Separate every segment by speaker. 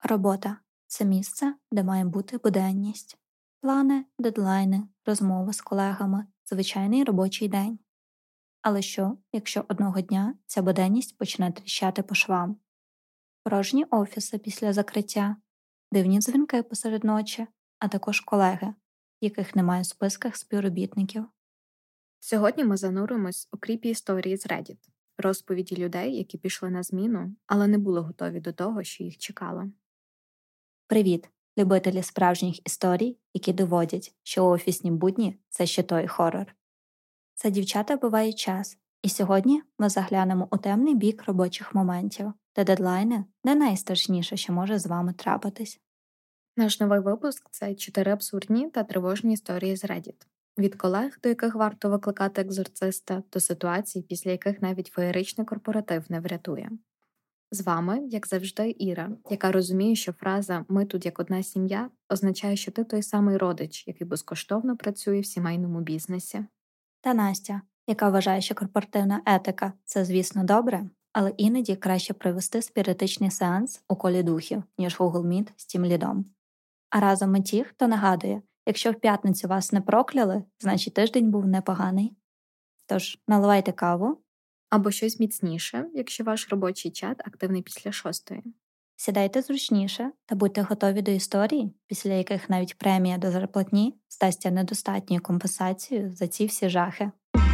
Speaker 1: Робота – це місце, де має бути буденність. Плани, дедлайни, розмови з колегами, звичайний робочий день. Але що, якщо одного дня ця буденність почне тріщати по швам? Порожні офіси після закриття, дивні дзвінки посеред ночі, а також колеги, яких немає в списках співробітників.
Speaker 2: Сьогодні ми зануримось у кріпі історії з Reddit, розповіді людей, які пішли на зміну, але не були готові до того, що їх чекало.
Speaker 1: Привіт, любителі справжніх історій, які доводять, що офісні будні – це ще той хорор. Це дівчата буває час, і сьогодні ми заглянемо у темний бік робочих моментів, де дедлайни – не найстрашніше, що може з вами трапитись.
Speaker 2: Наш новий випуск – це 4 абсурдні та тривожні історії з Reddit. Від колег, до яких варто викликати екзорциста, до ситуацій, після яких навіть феєричний корпоратив не врятує. З вами, як завжди, Іра, яка розуміє, що фраза «ми тут як одна сім'я» означає, що ти той самий родич, який безкоштовно працює в сімейному бізнесі.
Speaker 1: Та Настя, яка вважає, що корпоративна етика – це, звісно, добре, але іноді краще провести спіритичний сеанс у колі духів, ніж Google Meet з тімлідом. А разом ми ті, хто нагадує, якщо в п'ятницю вас не прокляли, значить тиждень був непоганий. Тож, наливайте каву.
Speaker 2: Або щось міцніше, якщо ваш робочий чат активний після 6-ї.
Speaker 1: Сідайте зручніше та будьте готові до історій, після яких навіть премія до зарплатні здасться недостатньою компенсацією за ці всі жахи.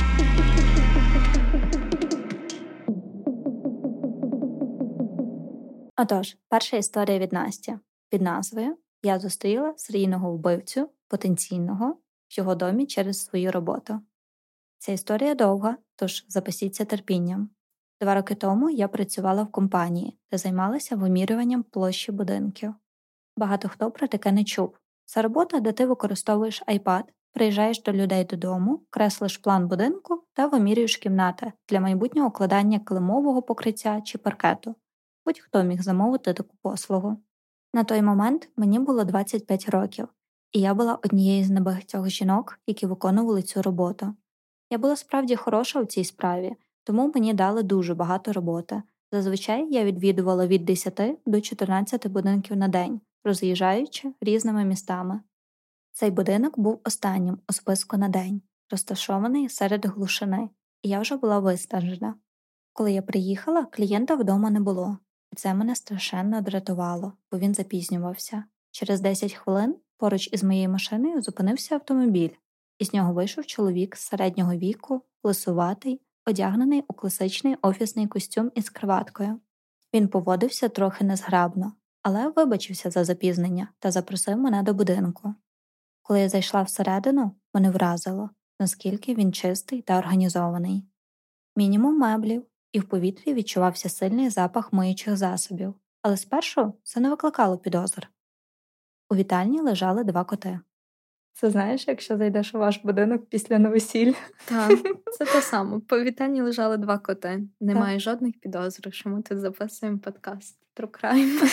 Speaker 1: Отож, перша історія від Насті. Під назвою «Я зустріла серійного вбивцю, потенційного, в його домі через свою роботу». Ця історія довга, тож запасіться терпінням. 2 роки тому я працювала в компанії, де займалася вимірюванням площі будинків. Багато хто про таке не чув. Це робота, де ти використовуєш iPad, приїжджаєш до людей додому, креслиш план будинку та вимірюєш кімнати для майбутнього укладання килимового покриття чи паркету. Будь-хто міг замовити таку послугу. На той момент мені було 25 років, і я була однією з небагатьох жінок, які виконували цю роботу. Я була справді хороша у цій справі, тому мені дали дуже багато роботи. Зазвичай я відвідувала від 10 до 14 будинків на день, роз'їжджаючи різними містами. Цей будинок був останнім у списку на день, розташований серед глушини, і я вже була виснажена. Коли я приїхала, клієнта вдома не було, і це мене страшенно дратувало, бо він запізнювався. Через 10 хвилин поруч із моєю машиною зупинився автомобіль, і з нього вийшов чоловік з середнього віку, лисуватий, одягнений у класичний офісний костюм із краваткою. Він поводився трохи незграбно, але вибачився за запізнення та запросив мене до будинку. Коли я зайшла всередину, мене вразило, наскільки він чистий та організований. Мінімум меблів, і в повітрі відчувався сильний запах миючих засобів, але спершу це не викликало підозр. У вітальні лежали 2 коти. Це знаєш, якщо зайдеш у ваш будинок після новосілля?
Speaker 2: Так, це те саме. По вітальні лежали 2 коти. Немає жодних підозр, що ми тут записуємо подкаст True Crime.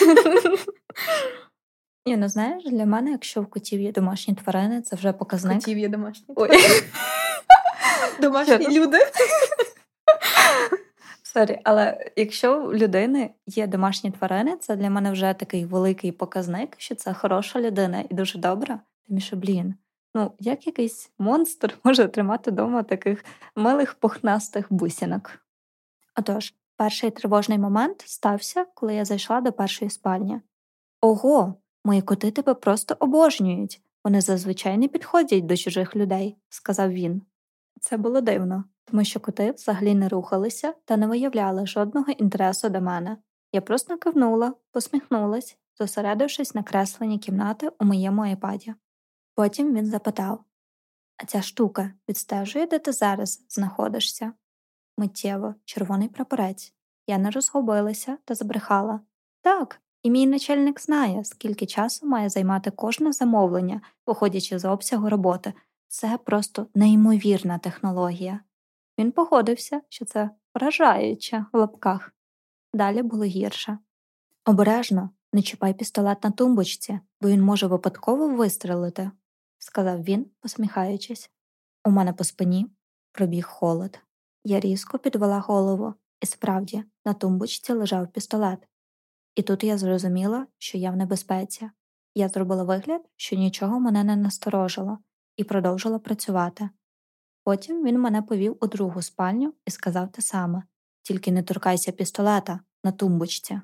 Speaker 1: Ні, знаєш, для мене, якщо в котів є домашні тварини, це вже показник.
Speaker 2: Котів є домашні тварини. Домашні люди.
Speaker 1: Сорі, але якщо у людини є домашні тварини, це для мене вже такий великий показник, що це хороша людина і дуже добра. Тим більше, як якийсь монстр може тримати вдома таких милих пухнастих бусинок. Отож, перший тривожний момент стався, коли я зайшла до першої спальні. Ого, мої коти тебе просто обожнюють. Вони зазвичай не підходять до чужих людей, сказав він. Це було дивно, тому що коти взагалі не рухалися та не виявляли жодного інтересу до мене. Я просто кивнула, посміхнулась, зосередившись на кресленні кімнати у моєму айпаді. Потім він запитав: «А ця штука відстежує, де ти зараз знаходишся?» Миттєво, червоний прапорець. Я не розгубилася та збрехала. «Так, і мій начальник знає, скільки часу має займати кожне замовлення, виходячи з обсягу роботи. Це просто неймовірна технологія». Він погодився, що це вражаюче в лапках. Далі було гірше. «Обережно, не чіпай пістолет на тумбочці, бо він може випадково вистрелити», сказав він, посміхаючись. У мене по спині пробіг холод. Я різко підвела голову, і справді, на тумбочці лежав пістолет. І тут я зрозуміла, що я в небезпеці. Я зробила вигляд, що нічого мене не насторожило, і продовжила працювати. Потім він мене повів у другу спальню і сказав те саме: тільки не торкайся пістолета на тумбочці.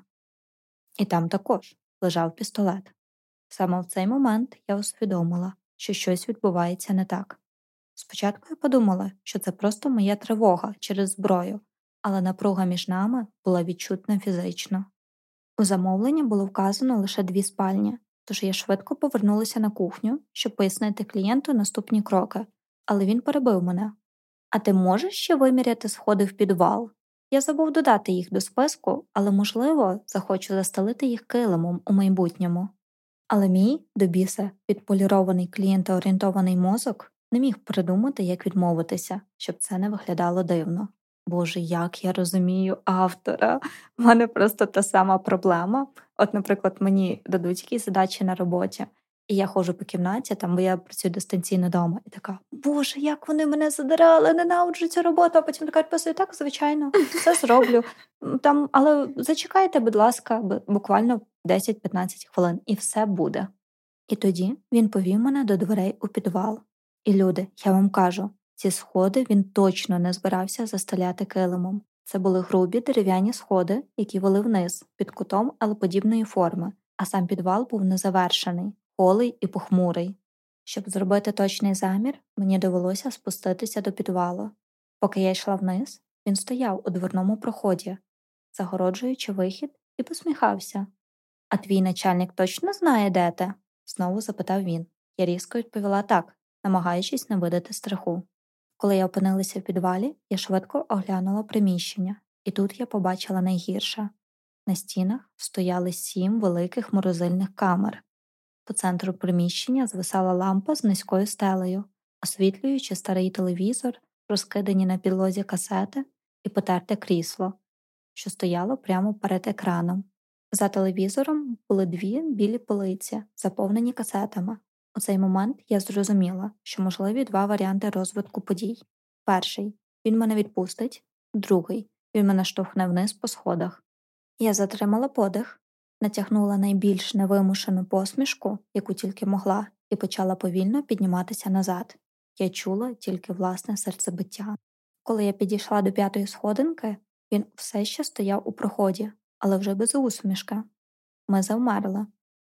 Speaker 1: І там також лежав пістолет. Саме в цей момент я усвідомила, що щось відбувається не так. Спочатку я подумала, що це просто моя тривога через зброю, але напруга між нами була відчутна фізично. У замовленні було вказано лише 2 спальні, тож я швидко повернулася на кухню, щоб пояснити клієнту наступні кроки, але він перебив мене. «А ти можеш ще виміряти сходи в підвал? Я забув додати їх до списку, але, можливо, захочу застелити їх килимом у майбутньому». Але мій, до біса, відполірований клієнтоорієнтований мозок не міг придумати, як відмовитися, щоб це не виглядало дивно. Боже, як я розумію автора. У мене просто та сама проблема. От, наприклад, мені дадуть якісь задачі на роботі, і я ходжу по кімнаті, там, бо я працюю дистанційно вдома, і така: Боже, як вони мене задирали, ненавиджу цю роботу, а потім така писаю: так, звичайно, все зроблю. Там, але зачекайте, будь ласка, буквально 10-15 хвилин, і все буде. І тоді він повів мене до дверей у підвал. І, люди, я вам кажу, ці сходи він точно не збирався застеляти килимом. Це були грубі дерев'яні сходи, які вели вниз, під кутом L-подібної форми, а сам підвал був незавершений, голий і похмурий. Щоб зробити точний замір, мені довелося спуститися до підвалу. Поки я йшла вниз, він стояв у дверному проході, загороджуючи вихід, і посміхався. «А твій начальник точно знає, де ти?» – знову запитав він. Я різко відповіла так, намагаючись не видати страху. Коли я опинилася в підвалі, я швидко оглянула приміщення, і тут я побачила найгірше. На стінах стояли 7 великих морозильних камер. По центру приміщення звисала лампа з низькою стелею, освітлюючи старий телевізор, розкидані на підлозі касети і потерте крісло, що стояло прямо перед екраном. За телевізором були 2 білі полиці, заповнені касетами. У цей момент я зрозуміла, що можливі 2 варіанти розвитку подій. Перший – він мене відпустить, другий – він мене штовхне вниз по сходах. Я затримала подих, натягнула найбільш невимушену посмішку, яку тільки могла, і почала повільно підніматися назад. Я чула тільки власне серцебиття. Коли я підійшла до 5-ї сходинки, він все ще стояв у проході, але вже без усмішки. Ми завмерли.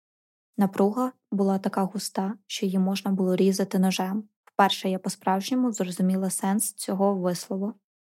Speaker 1: Напруга була така густа, що її можна було різати ножем. Вперше я по-справжньому зрозуміла сенс цього вислову.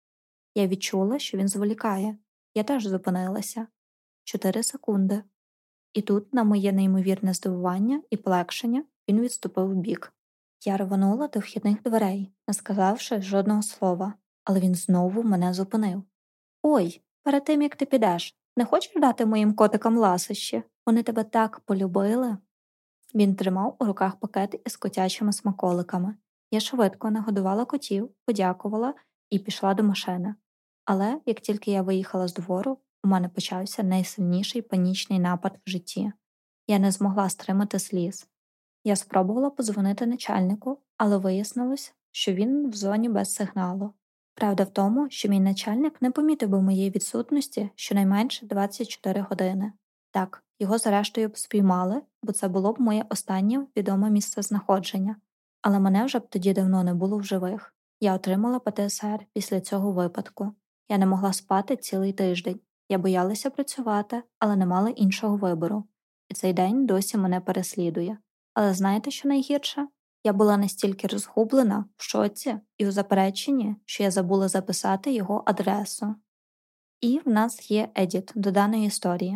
Speaker 1: Я відчула, що він зволікає. Я теж зупинилася. 4 секунди. І тут, на моє неймовірне здивування і полегшення, він відступив вбік. Я рванула до вхідних дверей, не сказавши жодного слова, але він знову мене зупинив. «Ой, перед тим, як ти підеш, не хочеш дати моїм котикам ласощі? Вони тебе так полюбили». Він тримав у руках пакет із котячими смаколиками. Я швидко нагодувала котів, подякувала і пішла до машини. Але, як тільки я виїхала з двору, у мене почався найсильніший панічний напад в житті. Я не змогла стримати сліз. Я спробувала подзвонити начальнику, але вияснилось, що він в зоні без сигналу. Правда в тому, що мій начальник не помітив би моєї відсутності щонайменше 24 години. Так, його зрештою б спіймали, бо це було б моє останнє відоме місце знаходження. Але мене вже б тоді давно не було в живих. Я отримала ПТСР після цього випадку. Я не могла спати цілий тиждень. Я боялася працювати, але не мала іншого вибору. І цей день досі мене переслідує. Але знаєте, що найгірше? Я була настільки розгублена, в шоці і у запереченні, що я забула записати його адресу. І в нас є едіт до даної історії.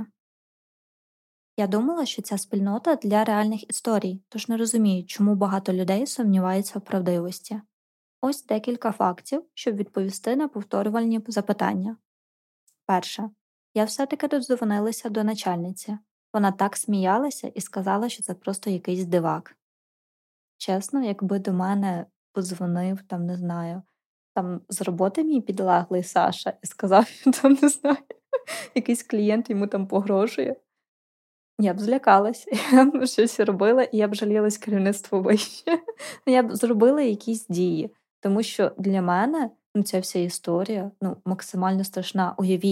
Speaker 1: Я думала, що ця спільнота для реальних історій, тож не розумію, чому багато людей сумніваються в правдивості. Ось декілька фактів, щоб відповісти на повторювальні запитання. Перше. Я все-таки додзвонилася до начальниці. Вона так сміялася і сказала, що це просто якийсь дивак. Чесно, якби до мене подзвонив, не знаю, з роботи мій підлеглий Саша і сказав, що не знаю, якийсь клієнт йому погрожує, я б злякалась, я б щось робила, і я б жалілась керівництву вище. Я б зробила якісь дії, тому що для мене ця вся історія максимально страшна. Уявіть,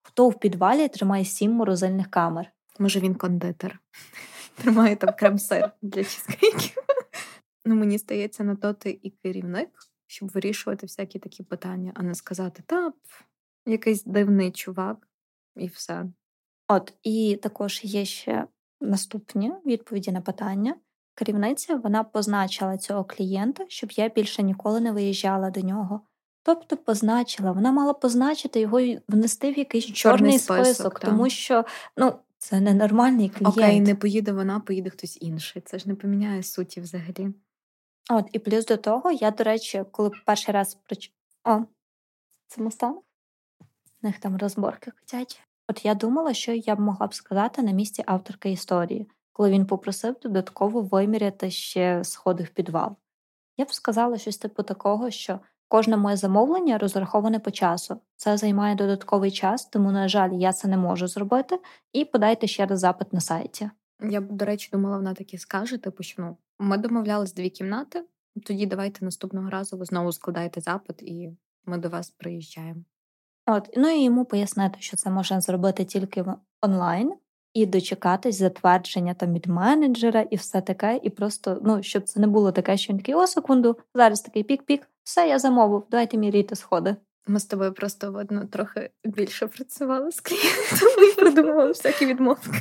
Speaker 1: Хто в підвалі тримає 7 морозильних камер?
Speaker 2: Може, він кондитер. Тримає там крем-сир для чизкейків. Ну, мені здається, на то ти і керівник, щоб вирішувати всякі такі питання, а не сказати, якийсь дивний чувак, і все.
Speaker 1: І також є ще наступні відповіді на питання. Керівниця, вона позначила цього клієнта, щоб я більше ніколи не виїжджала до нього. Тобто вона мала позначити його і внести в якийсь чорний список, тому що, це ненормальний клієнт.
Speaker 2: Окей, не поїде вона, поїде хтось інший. Це ж не поміняє суті взагалі.
Speaker 1: І плюс до того, я, до речі, коли перший раз це Мустанг? В них там розборки хотять. Я думала, що я б могла б сказати на місці авторки історії, коли він попросив додатково виміряти ще сходи в підвал. Я б сказала щось типу такого, що кожне моє замовлення розраховане по часу. Це займає додатковий час, тому, на жаль, я це не можу зробити, і подайте ще раз запит на сайті.
Speaker 2: Я б, до речі, думала, вона таки скаже, що ми домовлялись 2 кімнати, тоді давайте наступного разу ви знову складаєте запит, і ми до вас приїжджаємо.
Speaker 1: І йому пояснити, що це можна зробити тільки онлайн, і дочекатись затвердження там від менеджера і все таке, і просто, щоб це не було таке, що він такий, секунду, зараз такий пік-пік, все, я замовив, давайте міряйте сходи.
Speaker 2: Ми з тобою просто, видно, трохи більше працювали з клієнтами і придумували всякі відмовки.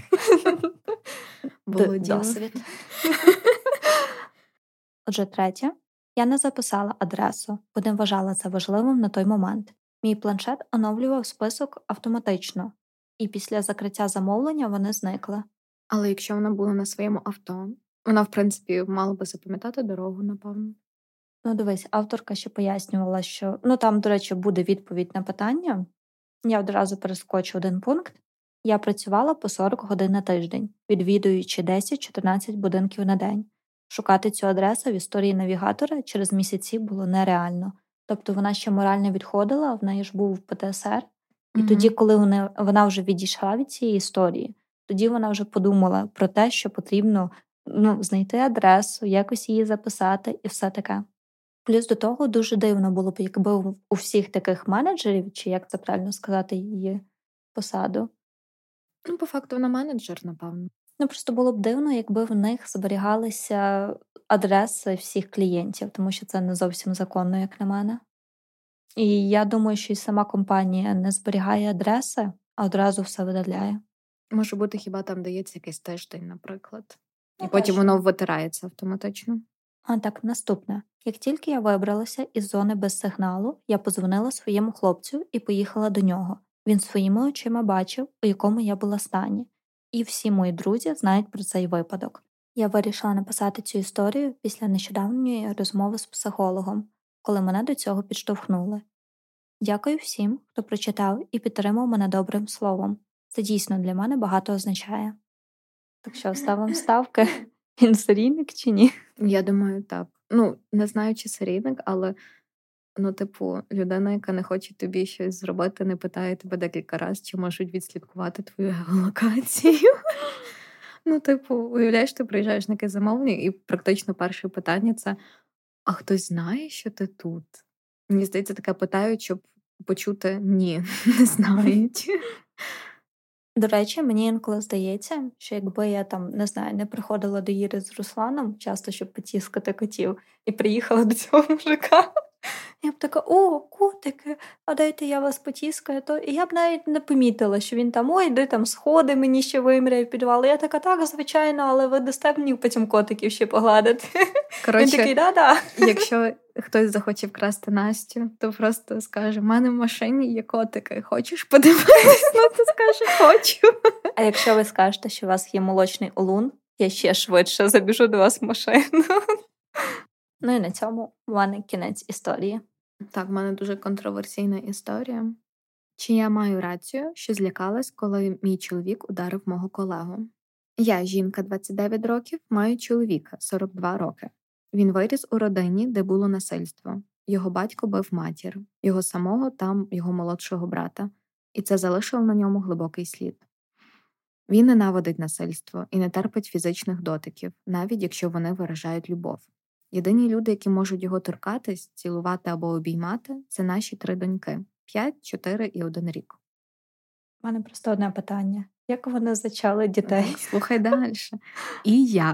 Speaker 1: Досвід. Отже, третє. Я не записала адресу, бо не вважала це важливим на той момент. Мій планшет оновлював список автоматично, і після закриття замовлення вони зникли.
Speaker 2: Але якщо вона була на своєму авто, вона, в принципі, мала би запам'ятати дорогу, напевно.
Speaker 1: Дивись, авторка ще пояснювала, що, там, до речі, буде відповідь на питання. Я одразу перескочу один пункт. Я працювала по 40 годин на тиждень, відвідуючи 10-14 будинків на день. Шукати цю адресу в історії навігатора через місяці було нереально. Тобто вона ще морально відходила, в неї ж був ПТСР. І тоді, коли вона вже відійшла від цієї історії, тоді вона вже подумала про те, що потрібно знайти адресу, якось її записати і все таке. Плюс до того дуже дивно було б, якби у всіх таких менеджерів, чи як це правильно сказати, її посаду.
Speaker 2: По факту вона менеджер, напевно.
Speaker 1: Просто було б дивно, якби в них зберігалися адреси всіх клієнтів, тому що це не зовсім законно, як на мене. І я думаю, що і сама компанія не зберігає адреси, а одразу все видаляє.
Speaker 2: Може бути, хіба там дається якийсь тиждень, наприклад. І потім воно витирається автоматично.
Speaker 1: Так, наступне. Як тільки я вибралася із зони без сигналу, я подзвонила своєму хлопцю і поїхала до нього. Він своїми очима бачив, у якому я була стані. І всі мої друзі знають про цей випадок. Я вирішила написати цю історію після нещодавньої розмови з психологом, коли мене до цього підштовхнули. Дякую всім, хто прочитав і підтримав мене добрим словом. Це дійсно для мене багато означає. Так що, ставимо ставки? Він серійник чи ні?
Speaker 2: Я думаю, так. Не знаю, чи серійник, але, людина, яка не хоче тобі щось зробити, не питає тебе декілька разів, чи можуть відслідкувати твою геолокацію. Уявляєш, ти приїжджаєш на якесь замовлення, і практично перше питання – це «А хтось знає, що ти тут?» Мені здається, таке питають, щоб почути «Ні, не знають».
Speaker 1: До речі, мені інколи здається, що якби я не приходила до Іри з Русланом, часто, щоб потіскати котів, і приїхала до цього мужика, я б така, котики, а дайте я вас потіскаю, і я б навіть не помітила, що він йди сходи мені ще виміряє в підвал. Я така, так, звичайно, але ви дасте мені потім котиків ще погладити. Він такий, да-да.
Speaker 2: Якщо хтось захоче вкрасти Настю, то просто скаже, в мене в машині є котики, хочеш подивитись? Ти скаже, хочу.
Speaker 1: А якщо ви скажете, що у вас є молочний олун, я ще швидше забіжу до вас в машину. І на цьому в мене кінець історії.
Speaker 2: Так, в мене дуже контроверсійна історія. Чи я маю рацію, що злякалась, коли мій чоловік ударив мого колегу? Я, жінка 29 років, маю чоловіка 42 роки. Він виріс у родині, де було насильство. Його батько бив матір, його самого та його молодшого брата. І це залишило на ньому глибокий слід. Він ненавидить насильство і не терпить фізичних дотиків, навіть якщо вони виражають любов. Єдині люди, які можуть його торкатись, цілувати або обіймати – це наші 3 доньки – 5, 4 і 1 рік.
Speaker 1: У мене просто одне питання. Як вони зачали дітей?
Speaker 2: Так, слухай далі. І я.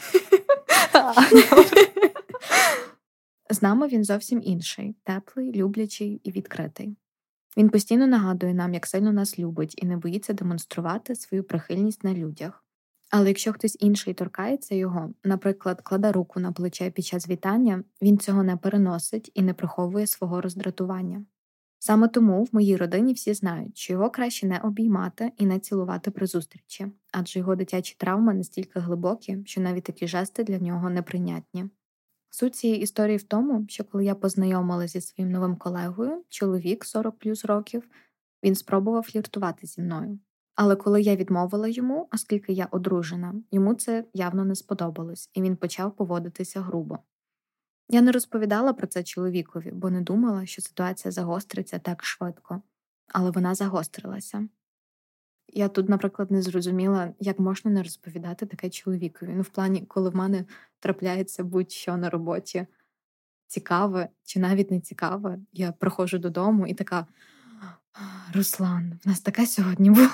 Speaker 2: З нами він зовсім інший. Теплий, люблячий і відкритий. Він постійно нагадує нам, як сильно нас любить і не боїться демонструвати свою прихильність на людях. Але якщо хтось інший торкається його, наприклад, кладе руку на плече під час вітання, він цього не переносить і не приховує свого роздратування. Саме тому в моїй родині всі знають, що його краще не обіймати і не цілувати при зустрічі, адже його дитячі травми настільки глибокі, що навіть такі жести для нього неприйнятні. Суть цієї історії в тому, що коли я познайомилася зі своїм новим колегою, чоловік 40 плюс років, він спробував фліртувати зі мною. Але коли я відмовила йому, оскільки я одружена, йому це явно не сподобалось, і він почав поводитися грубо. Я не розповідала про це чоловікові, бо не думала, що ситуація загостриться так швидко. Але вона загострилася. Я тут, наприклад, не зрозуміла, як можна не розповідати таке чоловікові. В плані, коли в мене трапляється будь-що на роботі цікаве чи навіть не цікаве, я приходжу додому і така: Руслан, в нас таке сьогодні було.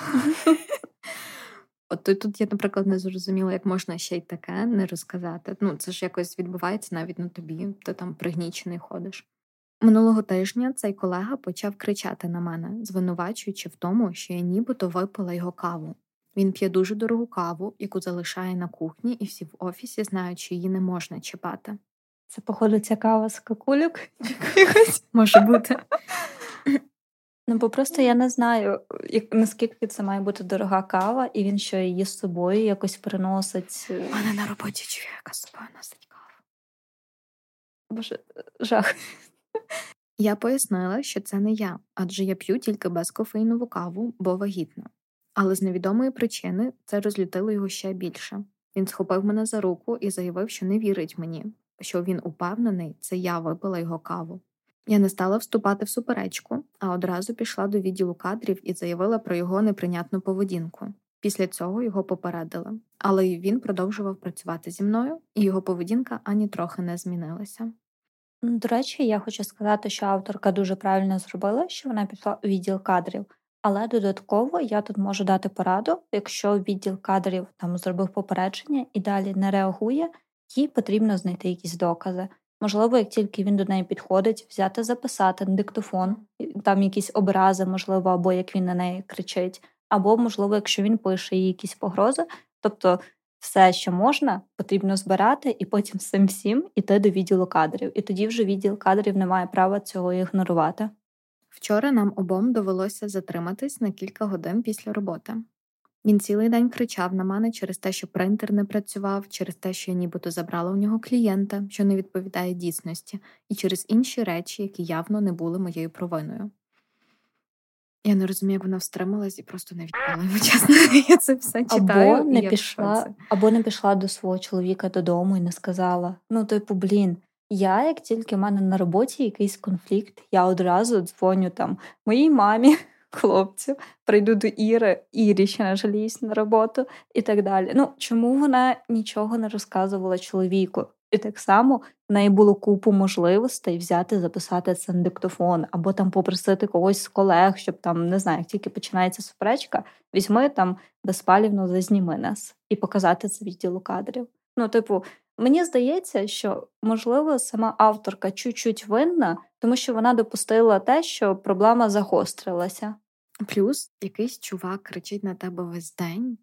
Speaker 2: От тут я, наприклад, не зрозуміла, як можна ще й таке не розказати. Це ж якось відбувається навіть на тобі, ти там пригнічений ходиш. Минулого тижня цей колега почав кричати на мене, звинувачуючи в тому, що я нібито випила його каву. Він п'є дуже дорогу каву, яку залишає на кухні, і всі в офісі знають, що її не можна чіпати.
Speaker 1: Це, походу, ця кава з какульок?
Speaker 2: Може бути.
Speaker 1: Бо просто я не знаю, наскільки це має бути дорога кава, і він що її з собою якось приносить.
Speaker 2: У мене на роботі чоловіка з собою носить каву.
Speaker 1: Боже, жах.
Speaker 2: Я пояснила, що це не я, адже я п'ю тільки безкофеїнову каву, бо вагітна. Але з невідомої причини це розлютило його ще більше. Він схопив мене за руку і заявив, що не вірить мені, що він упевнений, це я випила його каву. Я не стала вступати в суперечку, а одразу пішла до відділу кадрів і заявила про його неприйнятну поведінку. Після цього його попередили. Але він продовжував працювати зі мною, і його поведінка ані трохи не змінилася.
Speaker 1: До речі, я хочу сказати, що авторка дуже правильно зробила, що вона пішла у відділ кадрів. Але додатково я тут можу дати пораду, якщо відділ кадрів там зробив попередження і далі не реагує, їй потрібно знайти якісь докази. Можливо, як тільки він до неї підходить, взяти, записати на диктофон, там якісь образи, можливо, або як він на неї кричить, або, можливо, якщо він пише їй якісь погрози. Тобто все, що можна, потрібно збирати і потім з цим всім іти до відділу кадрів. І тоді вже відділ кадрів не має права цього ігнорувати.
Speaker 2: Вчора нам обом довелося затриматись на кілька годин після роботи. Він цілий день кричав на мене через те, що принтер не працював, через те, що я нібито забрала у нього клієнта, що не відповідає дійсності, і через інші речі, які явно не були моєю провиною. Я не розумію, як вона встрималась і просто не відповіла йому, чесно. Я це все читаю.
Speaker 1: Або не пішла до свого чоловіка додому і не сказала: я, як тільки в мене на роботі якийсь конфлікт, я одразу дзвоню там моїй мамі, хлопцю, прийду до Ірі ще не жаліюсь на роботу і так далі. Чому вона нічого не розказувала чоловіку? І так само в неї було купу можливостей взяти, записати це на диктофон, або там попросити когось з колег, щоб там, не знаю, як тільки починається суперечка, візьми там безпалівно зазніми нас і показати це відділу кадрів. Мені здається, що, можливо, сама авторка чуть-чуть винна, тому що вона допустила те, що проблема загострилася.
Speaker 2: Плюс якийсь чувак кричить на тебе весь день.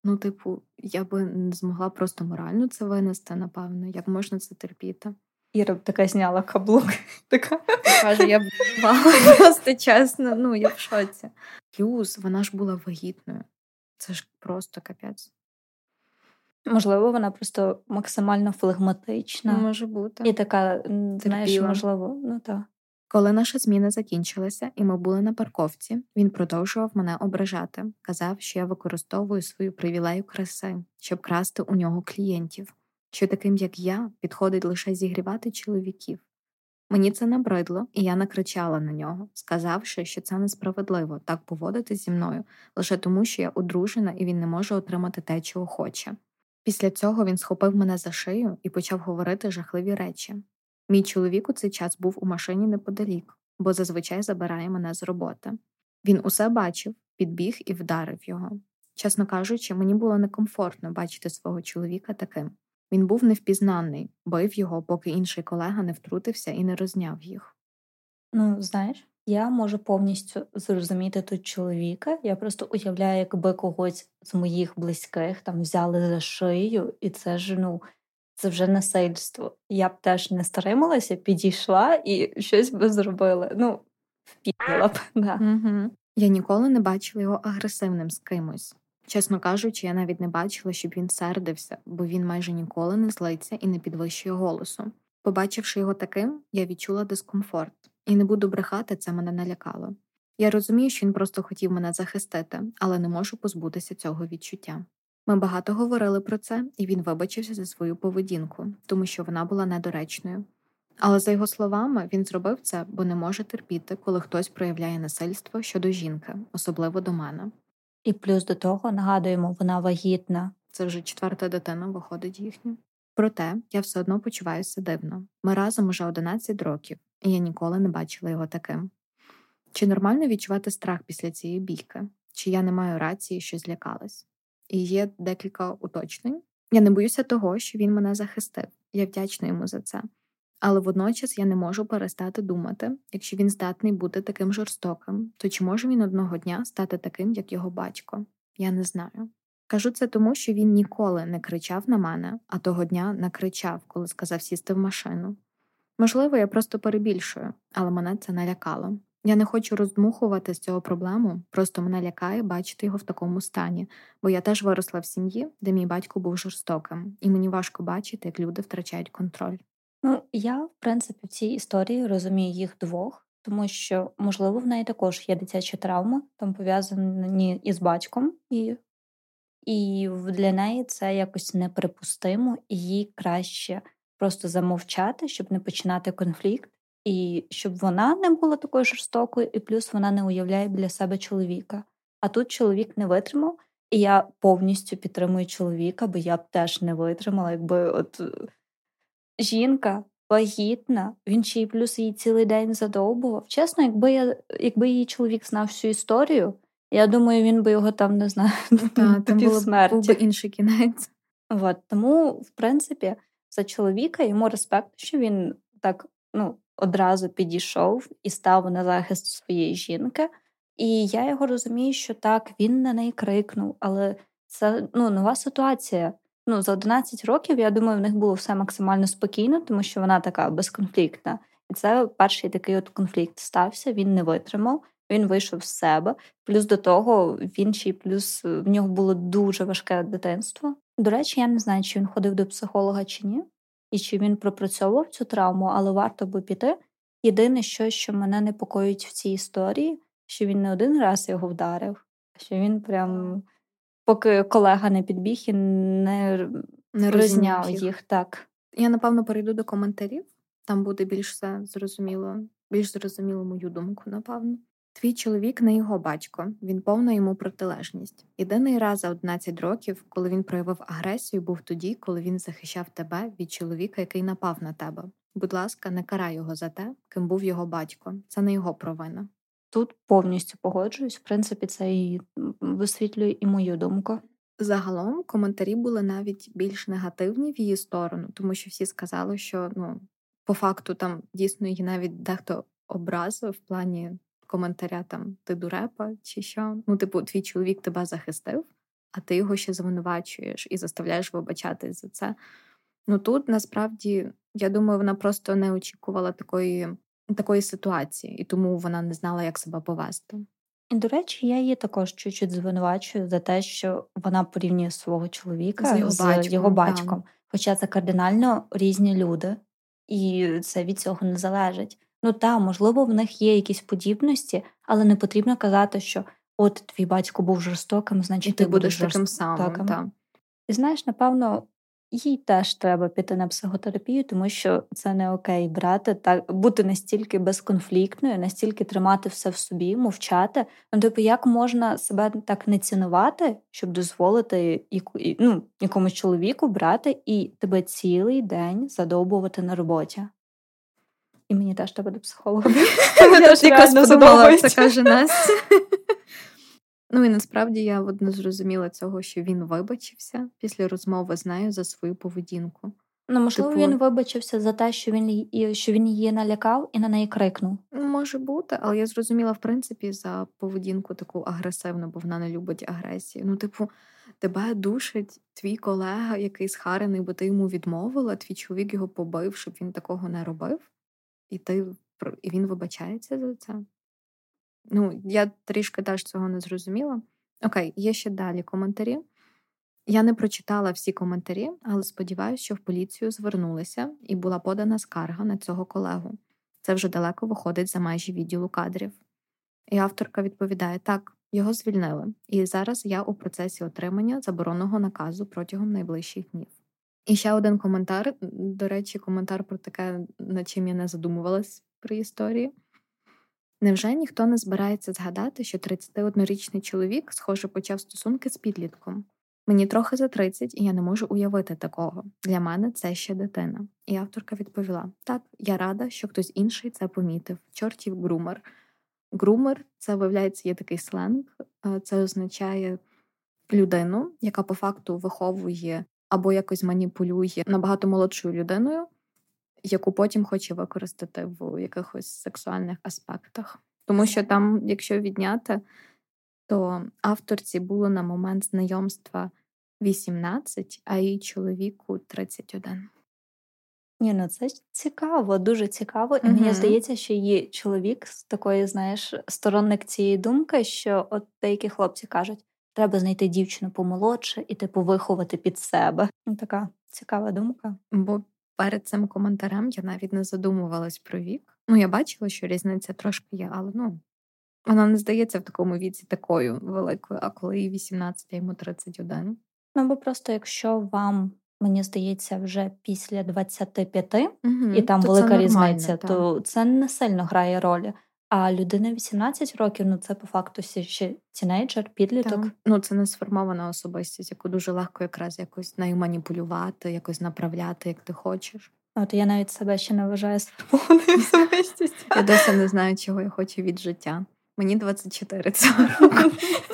Speaker 2: Я би не змогла просто морально це винести, напевно. Як можна це терпіти?
Speaker 1: Іра б така зняла каблук.
Speaker 2: Каже, я б бувала просто чесно, я в шоці. Плюс вона ж була вагітною. Це ж просто капець.
Speaker 1: Можливо, вона просто максимально флегматична.
Speaker 2: Може бути.
Speaker 1: І така, знаєш, можливо, так.
Speaker 2: Коли наша зміна закінчилася і ми були на парковці, він продовжував мене ображати. Казав, що я використовую свою привілею краси, щоб красти у нього клієнтів. Що таким, як я, підходить лише зігрівати чоловіків. Мені це набридло, і я накричала на нього, сказавши, що це несправедливо так поводитись зі мною, лише тому, що я одружена і він не може отримати те, чого хоче. Після цього він схопив мене за шию і почав говорити жахливі речі. Мій чоловік у цей час був у машині неподалік, бо зазвичай забирає мене з роботи. Він усе бачив підбіг і вдарив його. Чесно кажучи, мені було некомфортно бачити свого чоловіка таким. Він був невпізнаний, бив його, поки інший колега не втрутився і не розняв їх.
Speaker 1: Ну, знаєш, я можу повністю зрозуміти тут чоловіка. Я просто уявляю, якби когось з моїх близьких там взяли за шию, і це ж, це вже насильство. Я б теж не стрималася, підійшла і щось би зробила. Впіла б, да.
Speaker 2: Угу. Я ніколи не бачила його агресивним з кимось. Чесно кажучи, я навіть не бачила, щоб він сердився, бо він майже ніколи не злиться і не підвищує голосу. Побачивши його таким, я відчула дискомфорт. І не буду брехати, це мене налякало. Я розумію, що він просто хотів мене захистити, але не можу позбутися цього відчуття. Ми багато говорили про це, і він вибачився за свою поведінку, тому що вона була недоречною. Але за його словами, він зробив це, бо не може терпіти, коли хтось проявляє насильство щодо жінки, особливо до мене.
Speaker 1: І плюс до того, нагадуємо, вона вагітна.
Speaker 2: Це вже 4-та дитина виходить їхня. Проте, я все одно почуваюся дивно. Ми разом уже 11 років, і я ніколи не бачила його таким. Чи нормально відчувати страх після цієї бійки? Чи я не маю рації, що злякалась? І є декілька уточнень. Я не боюся того, що він мене захистив. Я вдячна йому за це. Але водночас я не можу перестати думати, якщо він здатний бути таким жорстоким, то чи може він одного дня стати таким, як його батько? Я не знаю. Кажу це тому, що він ніколи не кричав на мене, а того дня накричав, коли сказав сісти в машину. Можливо, я просто перебільшую, але мене це налякало. Я не хочу роздмухувати з цього проблему, просто мене лякає бачити його в такому стані, бо я теж виросла в сім'ї, де мій батько був жорстоким, і мені важко бачити, як люди втрачають контроль.
Speaker 1: Я, в принципі, в цій історії розумію їх двох, тому що, можливо, в неї також є дитяча травма, там пов'язані із батьком, і для неї це якось неприпустимо, і їй краще просто замовчати, щоб не починати конфлікт, і щоб вона не була такою жорстокою, і плюс вона не уявляє біля себе чоловіка. А тут чоловік не витримав, і я повністю підтримую чоловіка, бо я б теж не витримала, якби жінка вагітна, він ще й плюс її цілий день задовбував. Чесно, якби її чоловік знав всю історію, я думаю, він би його там, не знаю,
Speaker 2: там
Speaker 1: півсмерті.
Speaker 2: був би інший кінець.
Speaker 1: Тому, в принципі, за чоловіка йому респект, що він так, одразу підійшов і став на захист своєї жінки. І я його розумію, що так, він на неї крикнув, але це, нова ситуація. За 11 років, я думаю, в них було все максимально спокійно, тому що вона така безконфліктна. І це перший такий конфлікт стався, він не витримав, він вийшов з себе. Плюс до того, в нього було дуже важке дитинство. До речі, я не знаю, чи він ходив до психолога чи ні, і чи він пропрацьовував цю травму, але варто би піти. Єдине, що мене непокоїть в цій історії, що він не один раз його вдарив, що він прям... Поки колега не підбіг і не розняв їх. Так.
Speaker 2: Я, напевно, перейду до коментарів. Там буде більш зрозуміло мою думку, напевно. Твій чоловік не його батько, він повна йому протилежність. Єдиний раз за 11 років, коли він проявив агресію, був тоді, коли він захищав тебе від чоловіка, який напав на тебе. Будь ласка, не карай його за те, ким був його батько. Це не його провина.
Speaker 1: Тут повністю погоджуюсь. В принципі, це і висвітлює і мою думку.
Speaker 2: Загалом коментарі були навіть більш негативні в її сторону, тому що всі сказали, що по факту там дійсно її навіть дехто образив в плані коментаря там «ти дурепа» чи що. Твій чоловік тебе захистив, а ти його ще звинувачуєш і заставляєш вибачатись за це. Тут насправді, я думаю, вона просто не очікувала такої ситуації, і тому вона не знала, як себе повести.
Speaker 1: І, до речі, я її також чуть-чуть звинувачую за те, що вона порівнює свого чоловіка з його батьком. Хоча це кардинально різні люди, і це від цього не залежить. Можливо, в них є якісь подібності, але не потрібно казати, що от твій батько був жорстоким, значить
Speaker 2: ти будеш таким самим. Так.
Speaker 1: І знаєш, напевно, їй теж треба піти на психотерапію, тому що це не окей бути настільки безконфліктною, настільки тримати все в собі, мовчати. Як можна себе так не цінувати, щоб дозволити якомусь чоловіку брати і тебе цілий день задовбувати на роботі? І мені теж треба до психолога.
Speaker 2: Яка сподобалася, каже Настя. Ну і насправді я не зрозуміла цього, що він вибачився після розмови з нею за свою поведінку.
Speaker 1: Ну, можливо,
Speaker 2: Типу,
Speaker 1: він вибачився за те, що він її налякав і на неї крикнув.
Speaker 2: може бути, але я зрозуміла, в принципі, за поведінку таку агресивну, бо вона не любить агресії. Ну, типу, тебе душить твій колега, який схарений, бо ти йому відмовила, твій чоловік його побив, щоб він такого не робив, і він вибачається за це. Ну, я трішки теж цього не зрозуміла. Окей, є ще далі коментарі. Я не прочитала всі коментарі, але сподіваюся, що в поліцію звернулися і була подана скарга на цього колегу. Це вже далеко виходить за межі відділу кадрів. І авторка відповідає: так, його звільнили. І зараз я у процесі отримання забороненого наказу протягом найближчих днів. І ще один коментар. До речі, коментар про таке, над чим я не задумувалась при історії. Невже ніхто не збирається згадати, що 31-річний чоловік, схоже, почав стосунки з підлітком? Мені трохи за 30, і я не можу уявити такого. Для мене це ще дитина. І авторка відповіла: так, я рада, що хтось інший це помітив. Чортів грумер. Грумер – це, виявляється, є такий сленг. Це означає людину, яка по факту виховує або якось маніпулює набагато молодшою людиною, яку потім хоче використати в якихось сексуальних аспектах. Тому що там, якщо відняти, то авторці було на момент знайомства 18, а її чоловіку 31.
Speaker 1: Ні, ну це цікаво, дуже цікаво. І мені здається, що її чоловік з такої, знаєш, сторонник цієї думки, що от деякі хлопці кажуть, треба знайти дівчину помолодше і типу виховати під себе. Така цікава думка.
Speaker 2: Бо перед цим коментарем я навіть не задумувалась про вік. Ну, я бачила, що різниця трошки є, але вона не здається в такому віці такою великою, а коли їй 18, а йому 31.
Speaker 1: Ну, бо просто якщо вам, мені здається, вже після 25, і там
Speaker 2: то
Speaker 1: велика
Speaker 2: це
Speaker 1: різниця,
Speaker 2: та.
Speaker 1: то це не сильно грає ролі. А людина 18 років, ну це по факту ще тінейджер, підліток.
Speaker 2: Це не сформована особистість, яку дуже легко якраз якось нею маніпулювати, якось направляти, як ти хочеш.
Speaker 1: От я навіть себе ще не вважаю сформованою особистістю.
Speaker 2: Я досі не знаю, чого я хочу від життя. Мені 24 цього року.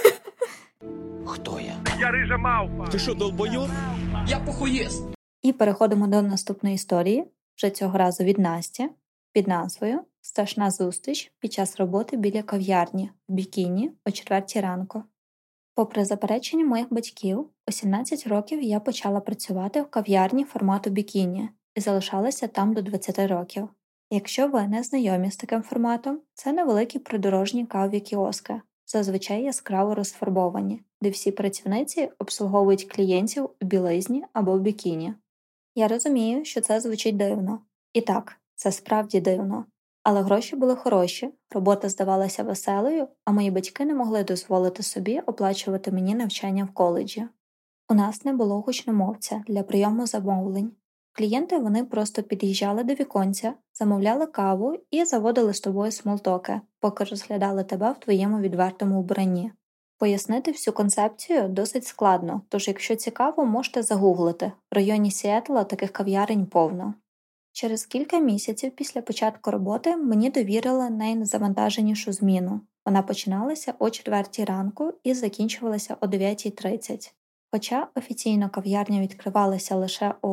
Speaker 3: Хто я?
Speaker 4: Я рижа мавпа.
Speaker 3: Ти що, долбойоб? Я похуєст.
Speaker 1: І переходимо до наступної історії, вже цього разу від Насті, під назвою «Страшна зустріч під час роботи біля кав'ярні в бікіні о 4 ранку». Попри заперечення моїх батьків, у 17 років я почала працювати в кав'ярні формату бікіні і залишалася там до 20 років. Якщо ви не знайомі з таким форматом, це невеликі придорожні кавові кіоски, зазвичай яскраво розфарбовані, де всі працівниці обслуговують клієнтів у білизні або в бікіні. Я розумію, що це звучить дивно. І так, це справді дивно. Але гроші були хороші, робота здавалася веселою, а мої батьки не могли дозволити собі оплачувати мені навчання в коледжі. У нас не було гучномовця для прийому замовлень. Клієнти вони просто під'їжджали до віконця, замовляли каву і заводили з тобою смолтоки, поки розглядали тебе в твоєму відвертому вбранні. Пояснити всю концепцію досить складно, тож якщо цікаво, можете загуглити. В районі Сіетла таких кав'ярень повно. Через кілька місяців після початку роботи мені довірили найзавантаженішу зміну. Вона починалася о 4 ранку і закінчувалася о 9:30. Хоча офіційно кав'ярня відкривалася лише о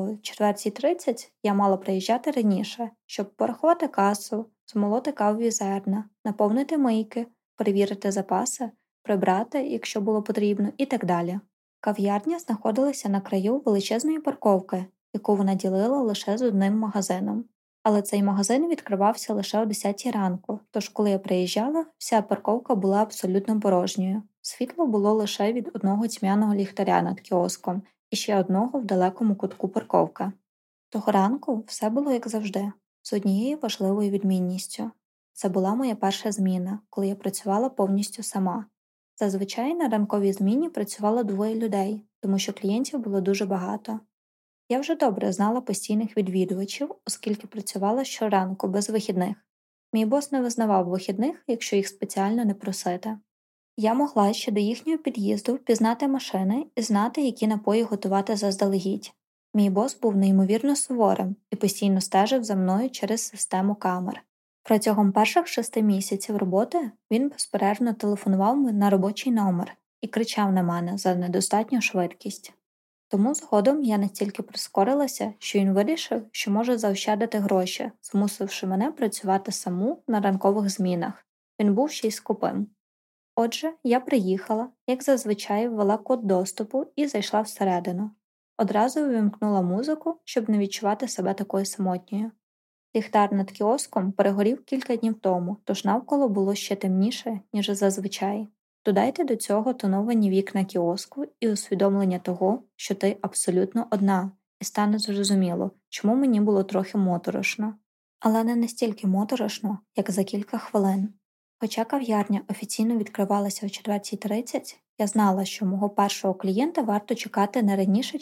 Speaker 1: 4:30, я мала приїжджати раніше, щоб порахувати касу, змолоти кавові зерна, наповнити мийки, перевірити запаси, прибрати, якщо було потрібно, і так далі. Кав'ярня знаходилася на краю величезної парковки, яку вона ділила лише з одним магазином. Але цей магазин відкривався лише о 10 ранку, тож коли я приїжджала, вся парковка була абсолютно порожньою. Світло було лише від одного тьмяного ліхтаря над кіоском і ще одного в далекому кутку парковки. Того ранку все було як завжди, з однією важливою відмінністю. Це була моя перша зміна, коли я працювала повністю сама. Зазвичай на ранковій зміні працювало 2 людей, тому що клієнтів було дуже багато. Я вже добре знала постійних відвідувачів, оскільки працювала щоранку без вихідних. Мій бос не визнавав вихідних, якщо їх спеціально не просити. Я могла ще до їхнього під'їзду впізнати машини і знати, які напої готувати заздалегідь. Мій бос був неймовірно суворим і постійно стежив за мною через систему камер. Протягом перших 6 місяців роботи він безперервно телефонував на робочий номер і кричав на мене за недостатню швидкість. Тому згодом я настільки прискорилася, що він вирішив, що може заощадити гроші, змусивши мене працювати саму на ранкових змінах. Він був ще й скупим. Отже, я приїхала, як зазвичай, ввела код доступу і зайшла всередину. Одразу увімкнула музику, щоб не відчувати себе такою самотньою. Ліхтар над кіоском перегорів кілька днів тому, тож навколо було ще темніше, ніж зазвичай. Додайте до цього тоновані вікна кіоску і усвідомлення того, що ти абсолютно одна, і стане зрозуміло, чому мені було трохи моторошно. Але не настільки моторошно, як за кілька хвилин. Хоча кав'ярня офіційно відкривалася о 4:30, я знала, що мого першого клієнта варто чекати не раніше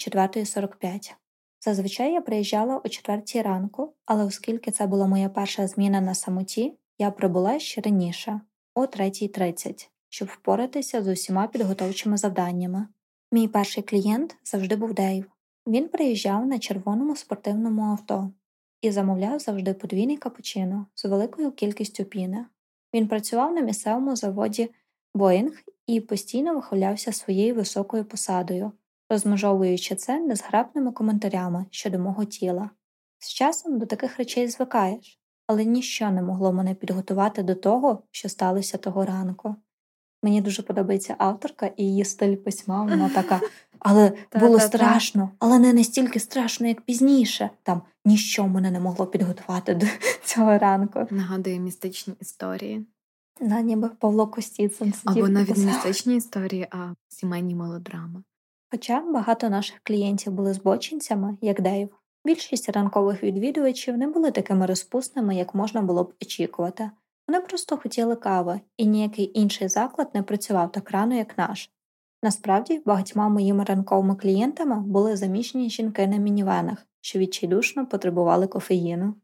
Speaker 1: 4:45. Зазвичай я приїжджала о 4 ранку, але оскільки це була моя перша зміна на самоті, я прибула ще раніше, о 3:30, щоб впоратися з усіма підготовчими завданнями. Мій перший клієнт завжди був Дейв. Він приїжджав на червоному спортивному авто і замовляв завжди подвійний капучино з великою кількістю піни. Він працював на місцевому заводі Боїнг і постійно вихвалявся своєю високою посадою, розмежовуючи це незграбними коментарями щодо мого тіла. З часом до таких речей звикаєш, але ніщо не могло мене підготувати до того, що сталося того ранку. Мені дуже подобається авторка і її стиль письма, вона така, але було страшно, але не настільки страшно, як пізніше. Там ніщо мене не могло підготувати до цього ранку.
Speaker 2: Нагадує містичні історії.
Speaker 1: Ніби Павло Костіцин сидів.
Speaker 2: Або навіть не містичні історії, а сімейні мелодрами.
Speaker 1: Хоча багато наших клієнтів були збочинцями, як Дейв, більшість ранкових відвідувачів не були такими розпусними, як можна було б очікувати. Вони просто хотіли кави, і ніякий інший заклад не працював так рано, як наш. Насправді, багатьма моїми ранковими клієнтами були заміжні жінки на мінівенах, що відчайдушно потребували кофеїну.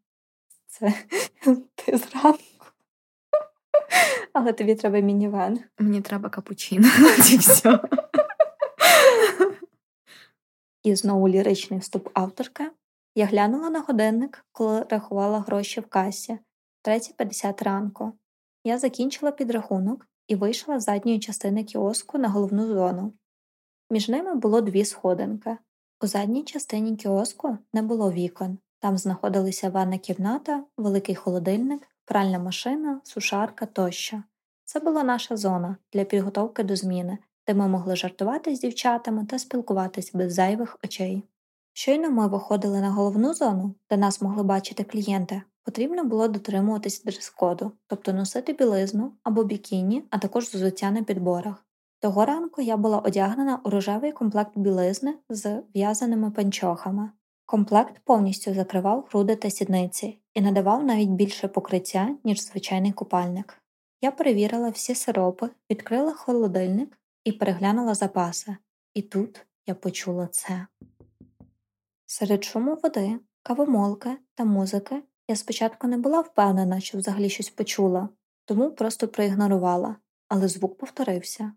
Speaker 1: Це ти зранку. Але тобі треба мінівен.
Speaker 2: Мені треба капучино, і все.
Speaker 1: І знову ліричний вступ авторки. Я глянула на годинник, коли рахувала гроші в касі. 3:50 ранку. Я закінчила підрахунок і вийшла з задньої частини кіоску на головну зону. Між ними було 2 сходинки. У задній частині кіоску не було вікон. Там знаходилися ванна кімната, великий холодильник, пральна машина, сушарка тощо. Це була наша зона для підготовки до зміни, де ми могли жартувати з дівчатами та спілкуватись без зайвих очей. Щойно ми виходили на головну зону, де нас могли бачити клієнти, потрібно було дотримуватись дрес-коду, тобто носити білизну або бікіні, а також взуття на підборах. Того ранку я була одягнена у рожевий комплект білизни з в'язаними панчохами. Комплект повністю закривав груди та сідниці і надавав навіть більше покриття, ніж звичайний купальник. Я перевірила всі сиропи, відкрила холодильник і переглянула запаси. І тут я почула це. Серед шуму води, кавомолки та музики я спочатку не була впевнена, що взагалі щось почула, тому просто проігнорувала, але звук повторився.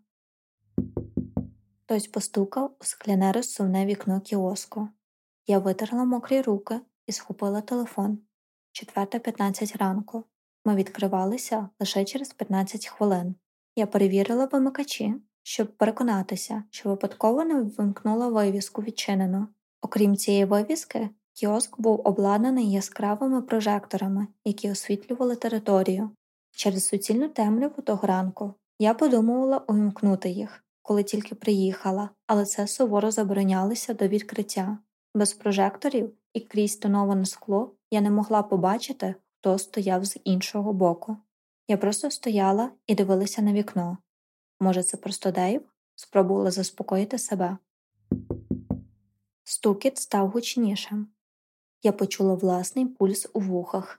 Speaker 1: Хтось постукав у скляне розсувне вікно кіоску. Я витерла мокрі руки і схопила телефон. 4:15 ранку. Ми відкривалися лише через 15 хвилин. Я перевірила вимикачі, щоб переконатися, що випадково не вимкнула вивіску «Відчинено». Окрім цієї вивіски, кіоск був обладнаний яскравими прожекторами, які освітлювали територію. Через суцільну темряву того ранку я подумувала увімкнути їх, коли тільки приїхала, але це суворо заборонялося до відкриття. Без прожекторів і крізь тоноване скло я не могла побачити, хто стояв з іншого боку. Я просто стояла і дивилася на вікно. Може, це просто Дейв? Спробувала заспокоїти себе. Стукіт став гучнішим. Я почула власний пульс у вухах.